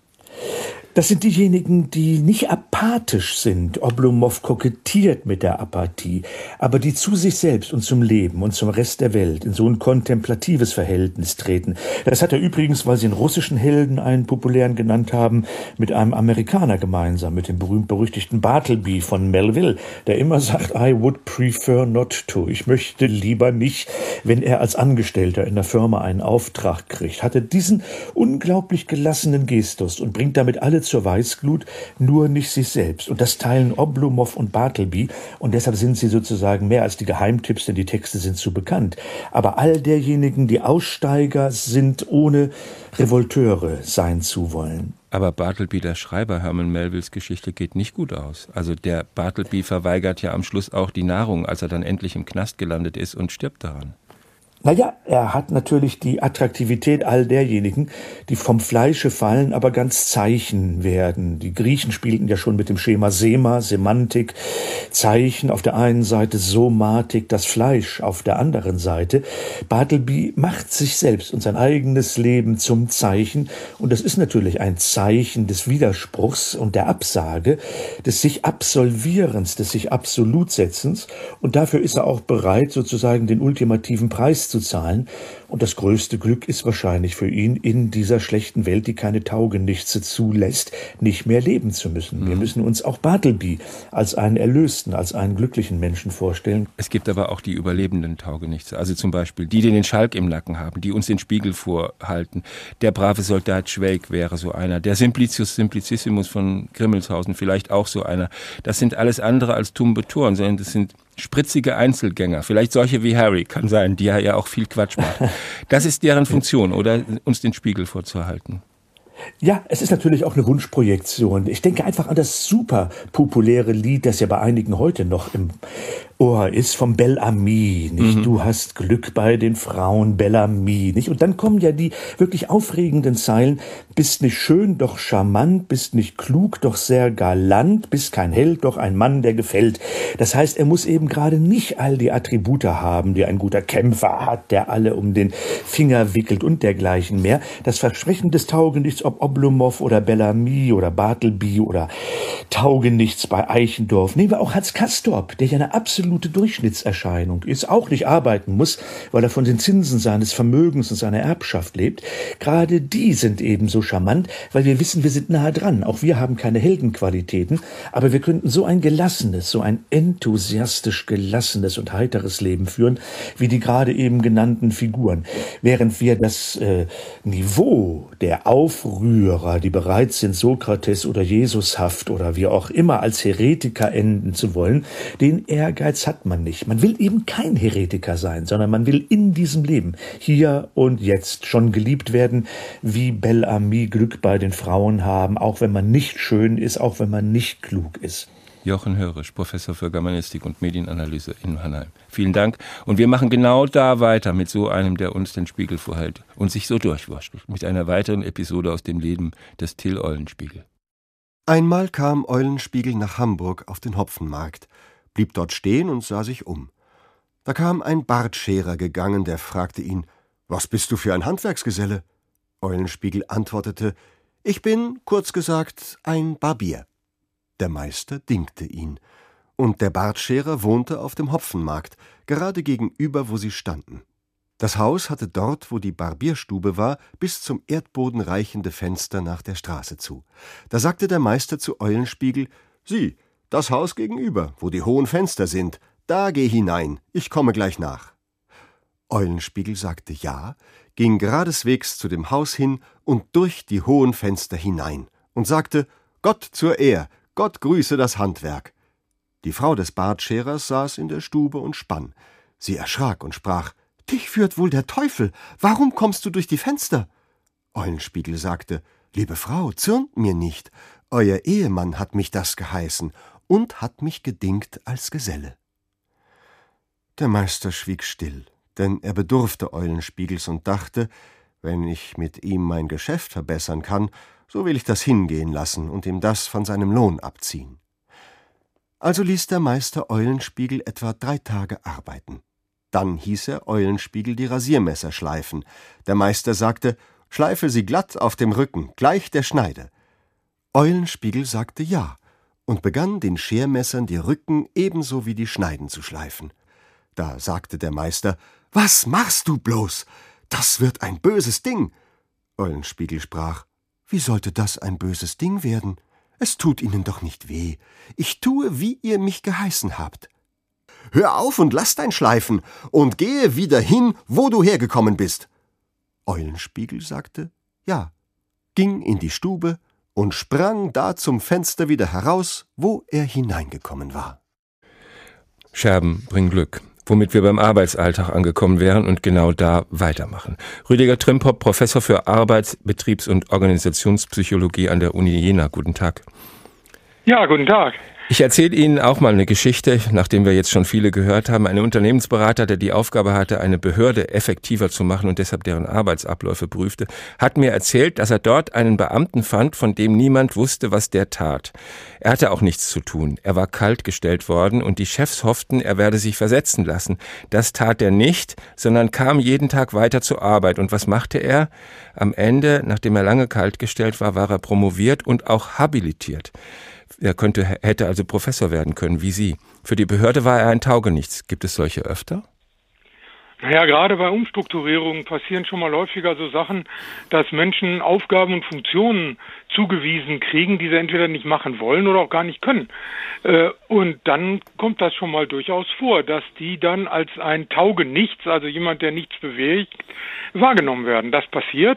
Das sind diejenigen, die nicht apathisch sind. Oblomov kokettiert mit der Apathie, aber die zu sich selbst und zum Leben und zum Rest der Welt in so ein kontemplatives Verhältnis treten. Das hat er übrigens, weil sie einen russischen Helden, einen populären genannt haben, mit einem Amerikaner gemeinsam, mit dem berühmt-berüchtigten Bartleby von Melville, der immer sagt, I would prefer not to. Ich möchte lieber nicht, wenn er als Angestellter in der Firma einen Auftrag kriegt. Hat er diesen unglaublich gelassenen Gestus und bringt damit alle zur Weißglut, nur nicht sich selbst. Und das teilen Oblomov und Bartleby und deshalb sind sie sozusagen mehr als die Geheimtipps, denn die Texte sind zu bekannt. Aber all derjenigen, die Aussteiger sind, ohne Revolteure sein zu wollen. Aber Bartleby, der Schreiber Herman Melvilles Geschichte, geht nicht gut aus. Also der Bartleby verweigert ja am Schluss auch die Nahrung, als er dann endlich im Knast gelandet ist und stirbt daran. Naja, er hat natürlich die Attraktivität all derjenigen, die vom Fleische fallen, aber ganz Zeichen werden. Die Griechen spielten ja schon mit dem Schema Sema, Semantik, Zeichen auf der einen Seite, Somatik, das Fleisch auf der anderen Seite. Bartleby macht sich selbst und sein eigenes Leben zum Zeichen, und das ist natürlich ein Zeichen des Widerspruchs und der Absage, des sich Absolvierens, des sich Absolutsetzens, und dafür ist er auch bereit, sozusagen den ultimativen Preis zu zahlen. Und das größte Glück ist wahrscheinlich für ihn, in dieser schlechten Welt, die keine Taugenichtse zulässt, nicht mehr leben zu müssen. Mhm. Wir müssen uns auch Bartleby als einen erlösten, als einen glücklichen Menschen vorstellen. Es gibt aber auch die überlebenden Taugenichtse, also zum Beispiel die, die den Schalk im Nacken haben, die uns den Spiegel vorhalten. Der brave Soldat Schweig wäre so einer, der Simplicius Simplicissimus von Grimmelshausen vielleicht auch so einer. Das sind alles andere als tumbe Toren, sondern das sind spritzige Einzelgänger, vielleicht solche wie Harry, kann sein, die ja auch viel Quatsch macht. Das ist deren Funktion, oder uns den Spiegel vorzuhalten. Ja, es ist natürlich auch eine Wunschprojektion. Ich denke einfach an das super populäre Lied, das ja bei einigen heute noch im Ohr ist, vom Bel Ami, nicht? Mhm. Du hast Glück bei den Frauen, Bel Ami, nicht? Und dann kommen ja die wirklich aufregenden Zeilen: Bist nicht schön, doch charmant, bist nicht klug, doch sehr galant, bist kein Held, doch ein Mann, der gefällt. Das heißt, er muss eben gerade nicht all die Attribute haben, die ein guter Kämpfer hat, der alle um den Finger wickelt und dergleichen mehr. Das Versprechen des Taugenichts, ob Oblomov oder Bel Ami oder Bartleby oder Taugenichts bei Eichendorff. Nehmen wir auch Hans Castorp, der ja eine absolute Durchschnittserscheinung ist, auch nicht arbeiten muss, weil er von den Zinsen seines Vermögens und seiner Erbschaft lebt. Gerade die sind eben so charmant, weil wir wissen, wir sind nahe dran. Auch wir haben keine Heldenqualitäten, aber wir könnten so ein gelassenes, so ein enthusiastisch gelassenes und heiteres Leben führen, wie die gerade eben genannten Figuren. Während wir das äh, Niveau der Aufrührer, die bereit sind, Sokrates oder Jesushaft oder wie auch immer als Heretiker enden zu wollen, den Ehrgeiz hat man nicht. Man will eben kein Heretiker sein, sondern man will in diesem Leben, hier und jetzt, schon geliebt werden, wie Bel Ami Glück bei den Frauen haben, auch wenn man nicht schön ist, auch wenn man nicht klug ist. Jochen Hörisch, Professor für Germanistik und Medienanalyse in Mannheim. Vielen Dank. Und wir machen genau da weiter mit so einem, der uns den Spiegel vorhält und sich so durchwurschtelt, mit einer weiteren Episode aus dem Leben des Till Eulenspiegel. Einmal kam Eulenspiegel nach Hamburg auf den Hopfenmarkt, blieb dort stehen und sah sich um. Da kam ein Bartscherer gegangen, der fragte ihn: »Was bist du für ein Handwerksgeselle?« Eulenspiegel antwortete: »Ich bin, kurz gesagt, ein Barbier.« Der Meister dingte ihn, und der Bartscherer wohnte auf dem Hopfenmarkt, gerade gegenüber, wo sie standen. Das Haus hatte dort, wo die Barbierstube war, bis zum Erdboden reichende Fenster nach der Straße zu. Da sagte der Meister zu Eulenspiegel: »Sieh, das Haus gegenüber, wo die hohen Fenster sind, da geh hinein, ich komme gleich nach.« Eulenspiegel sagte ja, ging geradeswegs zu dem Haus hin und durch die hohen Fenster hinein und sagte: »Gott zur Ehr, Gott grüße das Handwerk.« Die Frau des Bartscherers saß in der Stube und spann. Sie erschrak und sprach: »Dich führt wohl der Teufel, warum kommst du durch die Fenster?« Eulenspiegel sagte: »Liebe Frau, zürnt mir nicht, euer Ehemann hat mich das geheißen und hat mich gedingt als Geselle.« Der Meister schwieg still, denn er bedurfte Eulenspiegels und dachte: Wenn ich mit ihm mein Geschäft verbessern kann, so will ich das hingehen lassen und ihm das von seinem Lohn abziehen. Also ließ der Meister Eulenspiegel etwa drei Tage arbeiten. Dann hieß er Eulenspiegel die Rasiermesser schleifen. Der Meister sagte: »Schleife sie glatt auf dem Rücken, gleich der Schneide.« Eulenspiegel sagte ja und begann den Schermessern die Rücken ebenso wie die Schneiden zu schleifen. Da sagte der Meister: »Was machst du bloß? Das wird ein böses Ding.« Eulenspiegel sprach: »Wie sollte das ein böses Ding werden? Es tut Ihnen doch nicht weh. Ich tue, wie ihr mich geheißen habt.« »Hör auf und lass dein Schleifen und gehe wieder hin, wo du hergekommen bist.« Eulenspiegel sagte ja, ging in die Stube und sprang da zum Fenster wieder heraus, wo er hineingekommen war. Scherben bringen Glück, womit wir beim Arbeitsalltag angekommen wären und genau da weitermachen. Rüdiger Trimpop, Professor für Arbeits-, Betriebs- und Organisationspsychologie an der Uni Jena. Guten Tag. Ja, guten Tag. Ich erzähle Ihnen auch mal eine Geschichte, nachdem wir jetzt schon viele gehört haben. Ein Unternehmensberater, der die Aufgabe hatte, eine Behörde effektiver zu machen und deshalb deren Arbeitsabläufe prüfte, hat mir erzählt, dass er dort einen Beamten fand, von dem niemand wusste, was der tat. Er hatte auch nichts zu tun. Er war kalt gestellt worden und die Chefs hofften, er werde sich versetzen lassen. Das tat er nicht, sondern kam jeden Tag weiter zur Arbeit. Und was machte er? Am Ende, nachdem er lange kalt gestellt war, war er promoviert und auch habilitiert. Er könnte, hätte also Professor werden können, wie Sie. Für die Behörde war er ein Taugenichts. Gibt es solche öfter? Naja, gerade bei Umstrukturierungen passieren schon mal häufiger so Sachen, dass Menschen Aufgaben und Funktionen zugewiesen kriegen, die sie entweder nicht machen wollen oder auch gar nicht können. Und dann kommt das schon mal durchaus vor, dass die dann als ein Taugenichts, also jemand, der nichts bewegt, wahrgenommen werden. Das passiert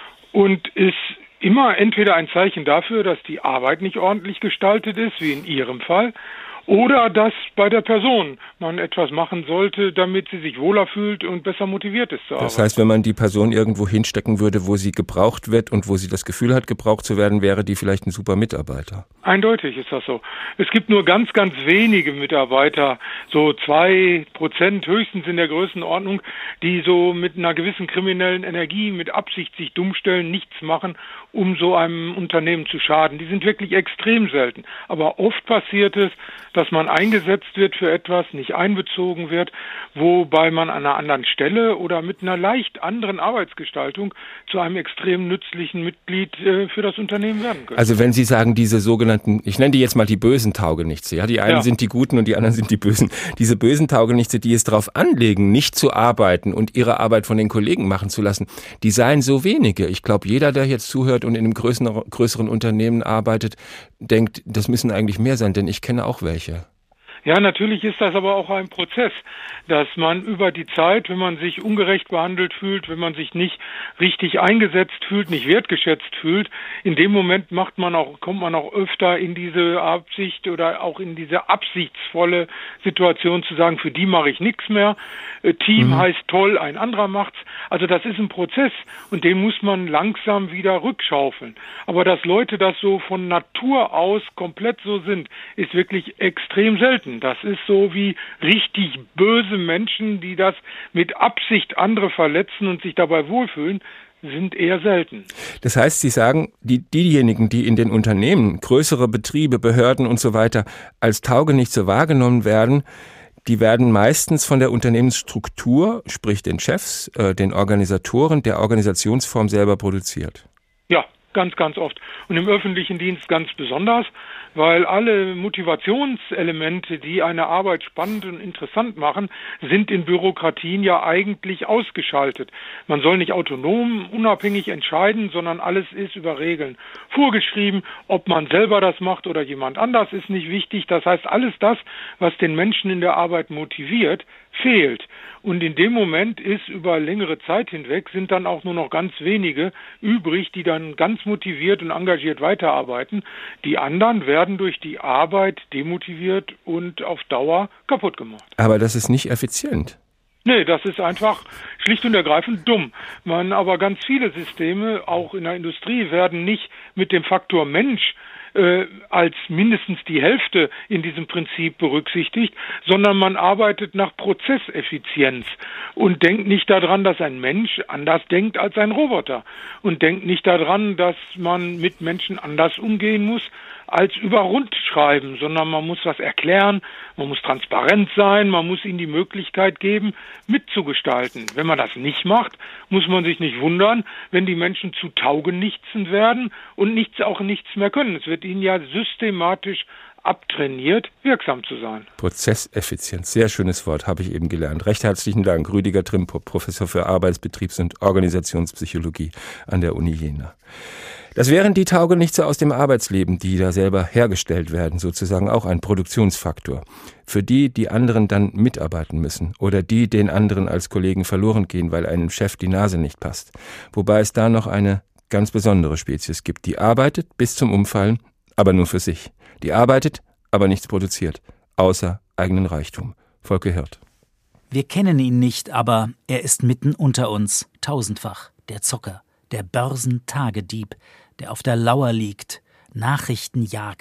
und ist immer entweder ein Zeichen dafür, dass die Arbeit nicht ordentlich gestaltet ist, wie in Ihrem Fall, oder dass bei der Person man etwas machen sollte, damit sie sich wohler fühlt und besser motiviert ist zur Arbeit. Das heißt, wenn man die Person irgendwo hinstecken würde, wo sie gebraucht wird und wo sie das Gefühl hat, gebraucht zu werden, wäre die vielleicht ein super Mitarbeiter. Eindeutig ist das so. Es gibt nur ganz, ganz wenige Mitarbeiter, so zwei Prozent höchstens in der Größenordnung, die so mit einer gewissen kriminellen Energie, mit Absicht sich dumm stellen, nichts machen, um so einem Unternehmen zu schaden. Die sind wirklich extrem selten. Aber oft passiert es, dass man eingesetzt wird für etwas, nicht einbezogen wird, wobei man an einer anderen Stelle oder mit einer leicht anderen Arbeitsgestaltung zu einem extrem nützlichen Mitglied äh, für das Unternehmen werden könnte. Also wenn Sie sagen, diese sogenannten, ich nenne die jetzt mal die bösen Taugenichtse, ja, die einen ja. sind die Guten und die anderen sind die Bösen. Diese bösen Taugenichtse, die es darauf anlegen, nicht zu arbeiten und ihre Arbeit von den Kollegen machen zu lassen, die seien so wenige. Ich glaube, jeder, der jetzt zuhört und in einem größeren, größeren Unternehmen arbeitet, denkt, das müssen eigentlich mehr sein, denn ich kenne auch welche. Ja, natürlich ist das aber auch ein Prozess, dass man über die Zeit, wenn man sich ungerecht behandelt fühlt, wenn man sich nicht richtig eingesetzt fühlt, nicht wertgeschätzt fühlt, in dem Moment macht man auch, kommt man auch öfter in diese Absicht oder auch in diese absichtsvolle Situation zu sagen, für die mache ich nichts mehr. Team mhm. heißt toll, ein anderer macht's. Also das ist ein Prozess und den muss man langsam wieder rückschaufeln. Aber dass Leute das so von Natur aus komplett so sind, ist wirklich extrem selten. Das ist so wie richtig böse Menschen, die das mit Absicht andere verletzen und sich dabei wohlfühlen, sind eher selten. Das heißt, Sie sagen, die, diejenigen, die in den Unternehmen, größere Betriebe, Behörden und so weiter, als Taugenichtse wahrgenommen werden, die werden meistens von der Unternehmensstruktur, sprich den Chefs, äh, den Organisatoren, der Organisationsform selber produziert. Ja, ganz, ganz oft. Und im öffentlichen Dienst ganz besonders, weil alle Motivationselemente, die eine Arbeit spannend und interessant machen, sind in Bürokratien ja eigentlich ausgeschaltet. Man soll nicht autonom, unabhängig entscheiden, sondern alles ist über Regeln vorgeschrieben. Ob man selber das macht oder jemand anders, ist nicht wichtig. Das heißt, alles das, was den Menschen in der Arbeit motiviert, fehlt. Und in dem Moment ist über längere Zeit hinweg sind dann auch nur noch ganz wenige übrig, die dann ganz motiviert und engagiert weiterarbeiten. Die anderen werden durch die Arbeit demotiviert und auf Dauer kaputt gemacht. Aber das ist nicht effizient. Nee, das ist einfach schlicht und ergreifend dumm. Man, aber ganz viele Systeme, auch in der Industrie, werden nicht mit dem Faktor Mensch Äh, als mindestens die Hälfte in diesem Prinzip berücksichtigt, sondern man arbeitet nach Prozesseffizienz und denkt nicht daran, dass ein Mensch anders denkt als ein Roboter und denkt nicht daran, dass man mit Menschen anders umgehen muss als über Rundschreiben, sondern man muss was erklären, man muss transparent sein, man muss ihnen die Möglichkeit geben, mitzugestalten. Wenn man das nicht macht, muss man sich nicht wundern, wenn die Menschen zu Taugenichtsen werden und nichts auch nichts mehr können. Es wird ihnen ja systematisch abtrainiert, wirksam zu sein. Prozesseffizienz, sehr schönes Wort, habe ich eben gelernt. Recht herzlichen Dank, Rüdiger Trimpop, Professor für Arbeitsbetriebs- und Organisationspsychologie an der Uni Jena. Das wären die Taugenichtse aus dem Arbeitsleben, die da selber hergestellt werden, sozusagen auch ein Produktionsfaktor. Für die, die anderen dann mitarbeiten müssen oder die den anderen als Kollegen verloren gehen, weil einem Chef die Nase nicht passt. Wobei es da noch eine ganz besondere Spezies gibt, die arbeitet bis zum Umfallen, aber nur für sich. Die arbeitet, aber nichts produziert, außer eigenen Reichtum. Volker Hirt. Wir kennen ihn nicht, aber er ist mitten unter uns, tausendfach, der Zocker, der Börsentagedieb, der auf der Lauer liegt, Nachrichten jagt,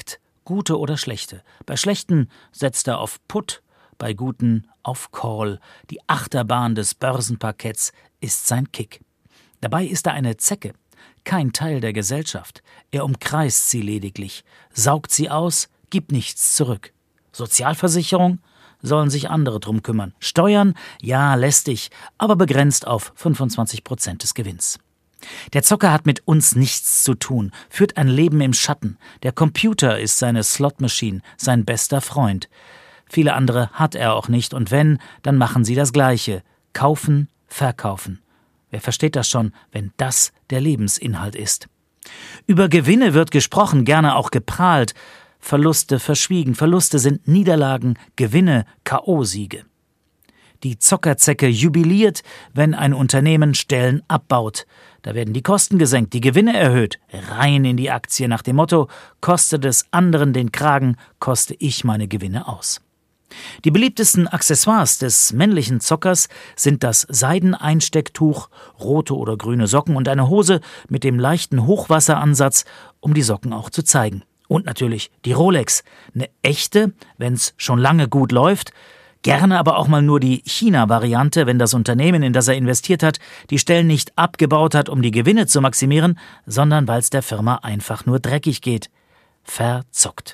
gute oder schlechte. Bei schlechten setzt er auf Put, bei guten auf Call. Die Achterbahn des Börsenparketts ist sein Kick. Dabei ist er eine Zecke, kein Teil der Gesellschaft. Er umkreist sie lediglich, saugt sie aus, gibt nichts zurück. Sozialversicherung? Sollen sich andere drum kümmern. Steuern? Ja, lästig, aber begrenzt auf fünfundzwanzig Prozent des Gewinns. Der Zocker hat mit uns nichts zu tun, führt ein Leben im Schatten. Der Computer ist seine Slot-Machine, sein bester Freund. Viele andere hat er auch nicht, und wenn, dann machen sie das Gleiche. Kaufen, verkaufen. Wer versteht das schon, wenn das der Lebensinhalt ist? Über Gewinne wird gesprochen, gerne auch geprahlt. Verluste verschwiegen. Verluste sind Niederlagen, Gewinne K O-Siege. Die Zockerzecke jubiliert, wenn ein Unternehmen Stellen abbaut. Da werden die Kosten gesenkt, die Gewinne erhöht. Rein in die Aktie nach dem Motto, kostet es anderen den Kragen, koste ich meine Gewinne aus. Die beliebtesten Accessoires des männlichen Zockers sind das Seideneinstecktuch, rote oder grüne Socken und eine Hose mit dem leichten Hochwasseransatz, um die Socken auch zu zeigen. Und natürlich die Rolex. Eine echte, wenn's schon lange gut läuft. Gerne aber auch mal nur die China-Variante, wenn das Unternehmen, in das er investiert hat, die Stellen nicht abgebaut hat, um die Gewinne zu maximieren, sondern weil es der Firma einfach nur dreckig geht. Verzockt.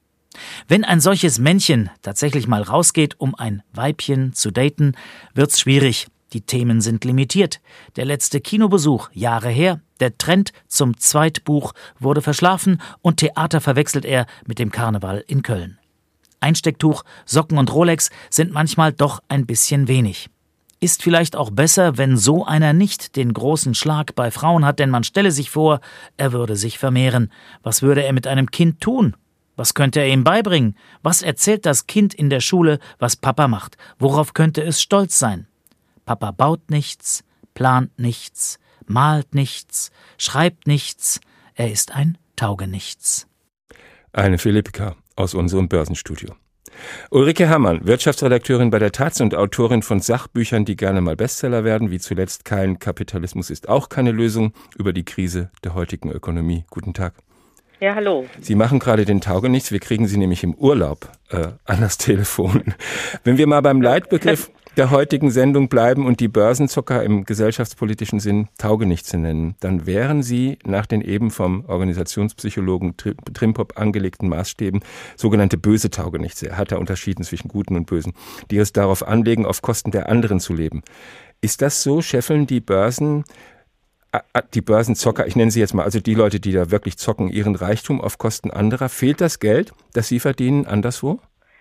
Wenn ein solches Männchen tatsächlich mal rausgeht, um ein Weibchen zu daten, wird's schwierig. Die Themen sind limitiert. Der letzte Kinobesuch, Jahre her. Der Trend zum Zweitbuch wurde verschlafen und Theater verwechselt er mit dem Karneval in Köln. Einstecktuch, Socken und Rolex sind manchmal doch ein bisschen wenig. Ist vielleicht auch besser, wenn so einer nicht den großen Schlag bei Frauen hat, denn man stelle sich vor, er würde sich vermehren. Was würde er mit einem Kind tun? Was könnte er ihm beibringen? Was erzählt das Kind in der Schule, was Papa macht? Worauf könnte es stolz sein? Papa baut nichts, plant nichts, malt nichts, schreibt nichts. Er ist ein Taugenichts. Eine Philippika aus unserem Börsenstudio. Ulrike Hammann, Wirtschaftsredakteurin bei der Taz und Autorin von Sachbüchern, die gerne mal Bestseller werden, wie zuletzt Kein Kapitalismus ist auch keine Lösung, über die Krise der heutigen Ökonomie. Guten Tag. Ja, hallo. Sie machen gerade den Taugenichts, wir kriegen Sie nämlich im Urlaub äh, an das Telefon. Wenn wir mal beim Leitbegriff der heutigen Sendung bleiben und die Börsenzocker im gesellschaftspolitischen Sinn Taugenichtse nennen, dann wären sie nach den eben vom Organisationspsychologen Trimpop angelegten Maßstäben sogenannte böse Taugenichtse. Er hat da unterschieden zwischen Guten und Bösen, die es darauf anlegen, auf Kosten der anderen zu leben. Ist das so? Scheffeln die Börsen, die Börsenzocker, ich nenne sie jetzt mal, also die Leute, die da wirklich zocken, ihren Reichtum auf Kosten anderer? Fehlt das Geld, das sie verdienen, anderswo?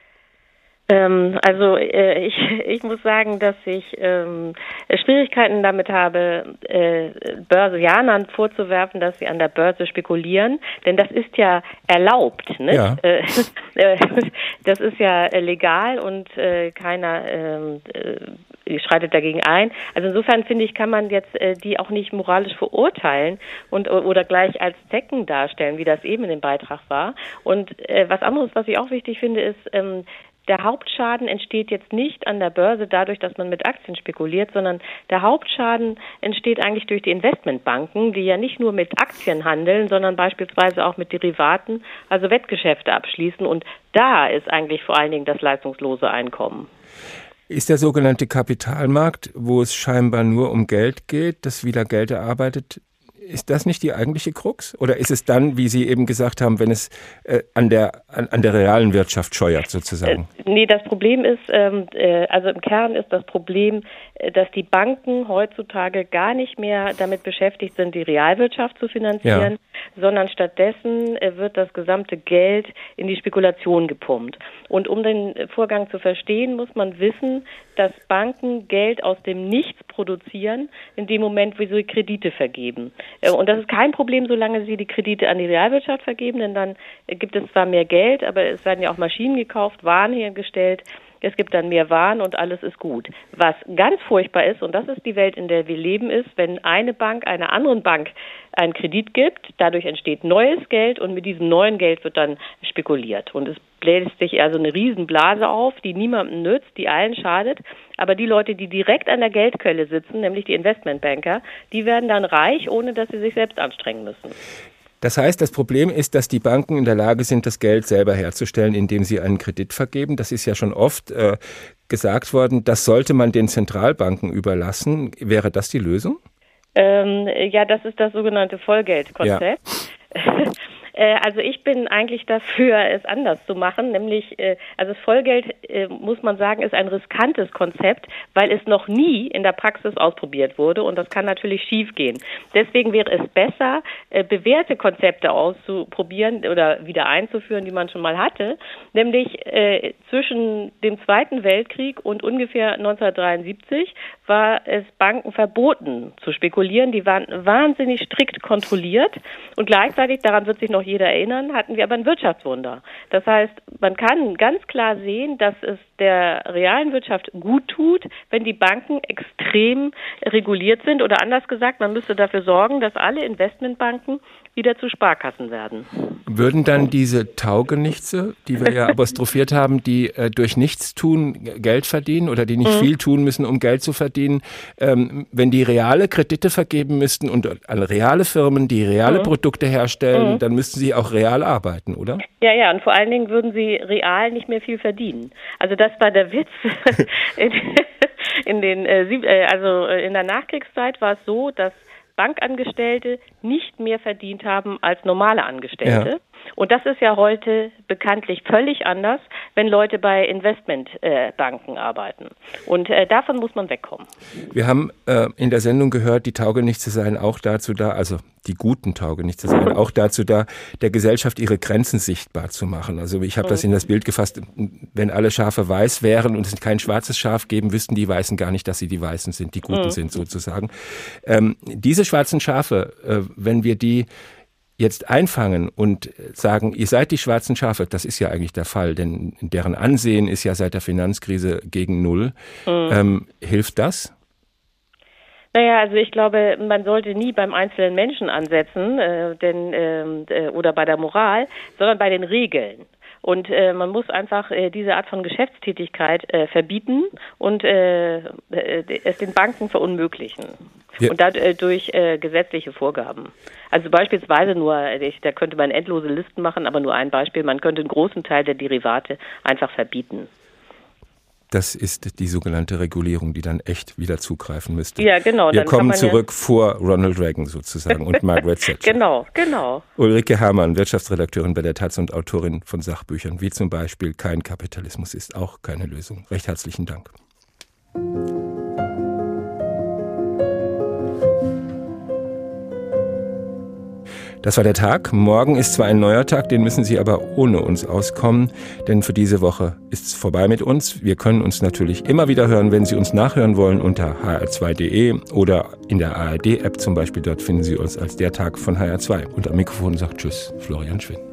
Ähm, also äh, ich, ich muss sagen, dass ich ähm, Schwierigkeiten damit habe, äh, Börsianern vorzuwerfen, dass sie an der Börse spekulieren, denn das ist ja erlaubt, ne? Ja. Äh, äh, das ist ja legal und äh, keiner äh, schreitet dagegen ein. Also insofern finde ich, kann man jetzt äh, die auch nicht moralisch verurteilen und oder gleich als Zecken darstellen, wie das eben in dem Beitrag war. Und äh, was anderes, was ich auch wichtig finde, ist, ähm, der Hauptschaden entsteht jetzt nicht an der Börse dadurch, dass man mit Aktien spekuliert, sondern der Hauptschaden entsteht eigentlich durch die Investmentbanken, die ja nicht nur mit Aktien handeln, sondern beispielsweise auch mit Derivaten, also Wettgeschäfte abschließen. Und da ist eigentlich vor allen Dingen das leistungslose Einkommen. Ist der sogenannte Kapitalmarkt, wo es scheinbar nur um Geld geht, das wieder Geld erarbeitet, ist das nicht die eigentliche Krux? Oder ist es dann, wie Sie eben gesagt haben, wenn es äh, an der an, an der realen Wirtschaft scheuert sozusagen? Äh, nee, das Problem ist, ähm, äh, also im Kern ist das Problem, äh, dass die Banken heutzutage gar nicht mehr damit beschäftigt sind, die Realwirtschaft zu finanzieren, ja. sondern stattdessen äh, wird das gesamte Geld in die Spekulation gepumpt. Und um den Vorgang zu verstehen, muss man wissen, dass Banken Geld aus dem Nichts produzieren, in dem Moment, wo sie Kredite vergeben. Und das ist kein Problem, solange sie die Kredite an die Realwirtschaft vergeben, denn dann gibt es zwar mehr Geld, aber es werden ja auch Maschinen gekauft, Waren hergestellt, es gibt dann mehr Waren und alles ist gut. Was ganz furchtbar ist, und das ist die Welt, in der wir leben, ist, wenn eine Bank einer anderen Bank einen Kredit gibt, dadurch entsteht neues Geld und mit diesem neuen Geld wird dann spekuliert. Und es bläst sich also eine Riesenblase auf, die niemandem nützt, die allen schadet. Aber die Leute, die direkt an der Geldquelle sitzen, nämlich die Investmentbanker, die werden dann reich, ohne dass sie sich selbst anstrengen müssen. Das heißt, das Problem ist, dass die Banken in der Lage sind, das Geld selber herzustellen, indem sie einen Kredit vergeben. Das ist ja schon oft äh, gesagt worden, das sollte man den Zentralbanken überlassen. Wäre das die Lösung? Ähm, ja, das ist das sogenannte Vollgeldkonzept. Ja. Also ich bin eigentlich dafür, es anders zu machen, nämlich, also das Vollgeld, muss man sagen, ist ein riskantes Konzept, weil es noch nie in der Praxis ausprobiert wurde und das kann natürlich schief gehen. Deswegen wäre es besser, bewährte Konzepte auszuprobieren oder wieder einzuführen, die man schon mal hatte, nämlich zwischen dem Zweiten Weltkrieg und ungefähr neunzehnhundertdreiundsiebzig war es Banken verboten zu spekulieren, die waren wahnsinnig strikt kontrolliert und gleichzeitig, daran wird sich noch jeder erinnern, hatten wir aber ein Wirtschaftswunder. Das heißt, man kann ganz klar sehen, dass es der realen Wirtschaft gut tut, wenn die Banken extrem reguliert sind oder anders gesagt, man müsste dafür sorgen, dass alle Investmentbanken wieder zu Sparkassen werden. Würden dann diese Taugenichtse, die wir ja apostrophiert haben, die äh, durch Nichtstun Geld verdienen oder die nicht mhm. viel tun müssen, um Geld zu verdienen, ähm, wenn die reale Kredite vergeben müssten und an reale Firmen, die reale mhm. Produkte herstellen, mhm. dann müssten sie auch real arbeiten, oder? Ja, ja, und vor allen Dingen würden sie real nicht mehr viel verdienen. Also das war der Witz. in, in den, äh, also in der Nachkriegszeit war es so, dass Bankangestellte nicht mehr verdient haben als normale Angestellte. Ja. Und das ist ja heute bekanntlich völlig anders, wenn Leute bei Investmentbanken äh, arbeiten. Und äh, davon muss man wegkommen. Wir haben äh, in der Sendung gehört, die Taugenichtse seien auch dazu da, also die guten Taugenichtse seien auch dazu da, der Gesellschaft ihre Grenzen sichtbar zu machen. Also ich habe das in das Bild gefasst, wenn alle Schafe weiß wären und es kein schwarzes Schaf geben, wüssten die Weißen gar nicht, dass sie die Weißen sind, die Guten mhm. sind sozusagen. Ähm, diese schwarzen Schafe, äh, wenn wir die jetzt einfangen und sagen, ihr seid die schwarzen Schafe, das ist ja eigentlich der Fall, denn deren Ansehen ist ja seit der Finanzkrise gegen Null. Mhm. Ähm, hilft das? Naja, also ich glaube, man sollte nie beim einzelnen Menschen ansetzen, äh, denn äh, oder bei der Moral, sondern bei den Regeln. Und äh, man muss einfach äh, diese Art von Geschäftstätigkeit äh, verbieten und äh, äh, es den Banken verunmöglichen. Ja. Und dadurch äh, gesetzliche Vorgaben. Also beispielsweise nur, ich, da könnte man endlose Listen machen, aber nur ein Beispiel, man könnte einen großen Teil der Derivate einfach verbieten. Das ist die sogenannte Regulierung, die dann echt wieder zugreifen müsste. Ja, genau. Wir dann kommen kann man zurück ja vor Ronald Reagan sozusagen und Margaret Thatcher. Genau, genau. Ulrike Herrmann, Wirtschaftsredakteurin bei der Taz und Autorin von Sachbüchern, wie zum Beispiel Kein Kapitalismus ist auch keine Lösung. Recht herzlichen Dank. Das war der Tag. Morgen ist zwar ein neuer Tag, den müssen Sie aber ohne uns auskommen, denn für diese Woche ist es vorbei mit uns. Wir können uns natürlich immer wieder hören, wenn Sie uns nachhören wollen, unter h r zwei punkt d e oder in der A R D-App zum Beispiel. Dort finden Sie uns als der Tag von H R zwei. Und am Mikrofon sagt Tschüss, Florian Schwinn.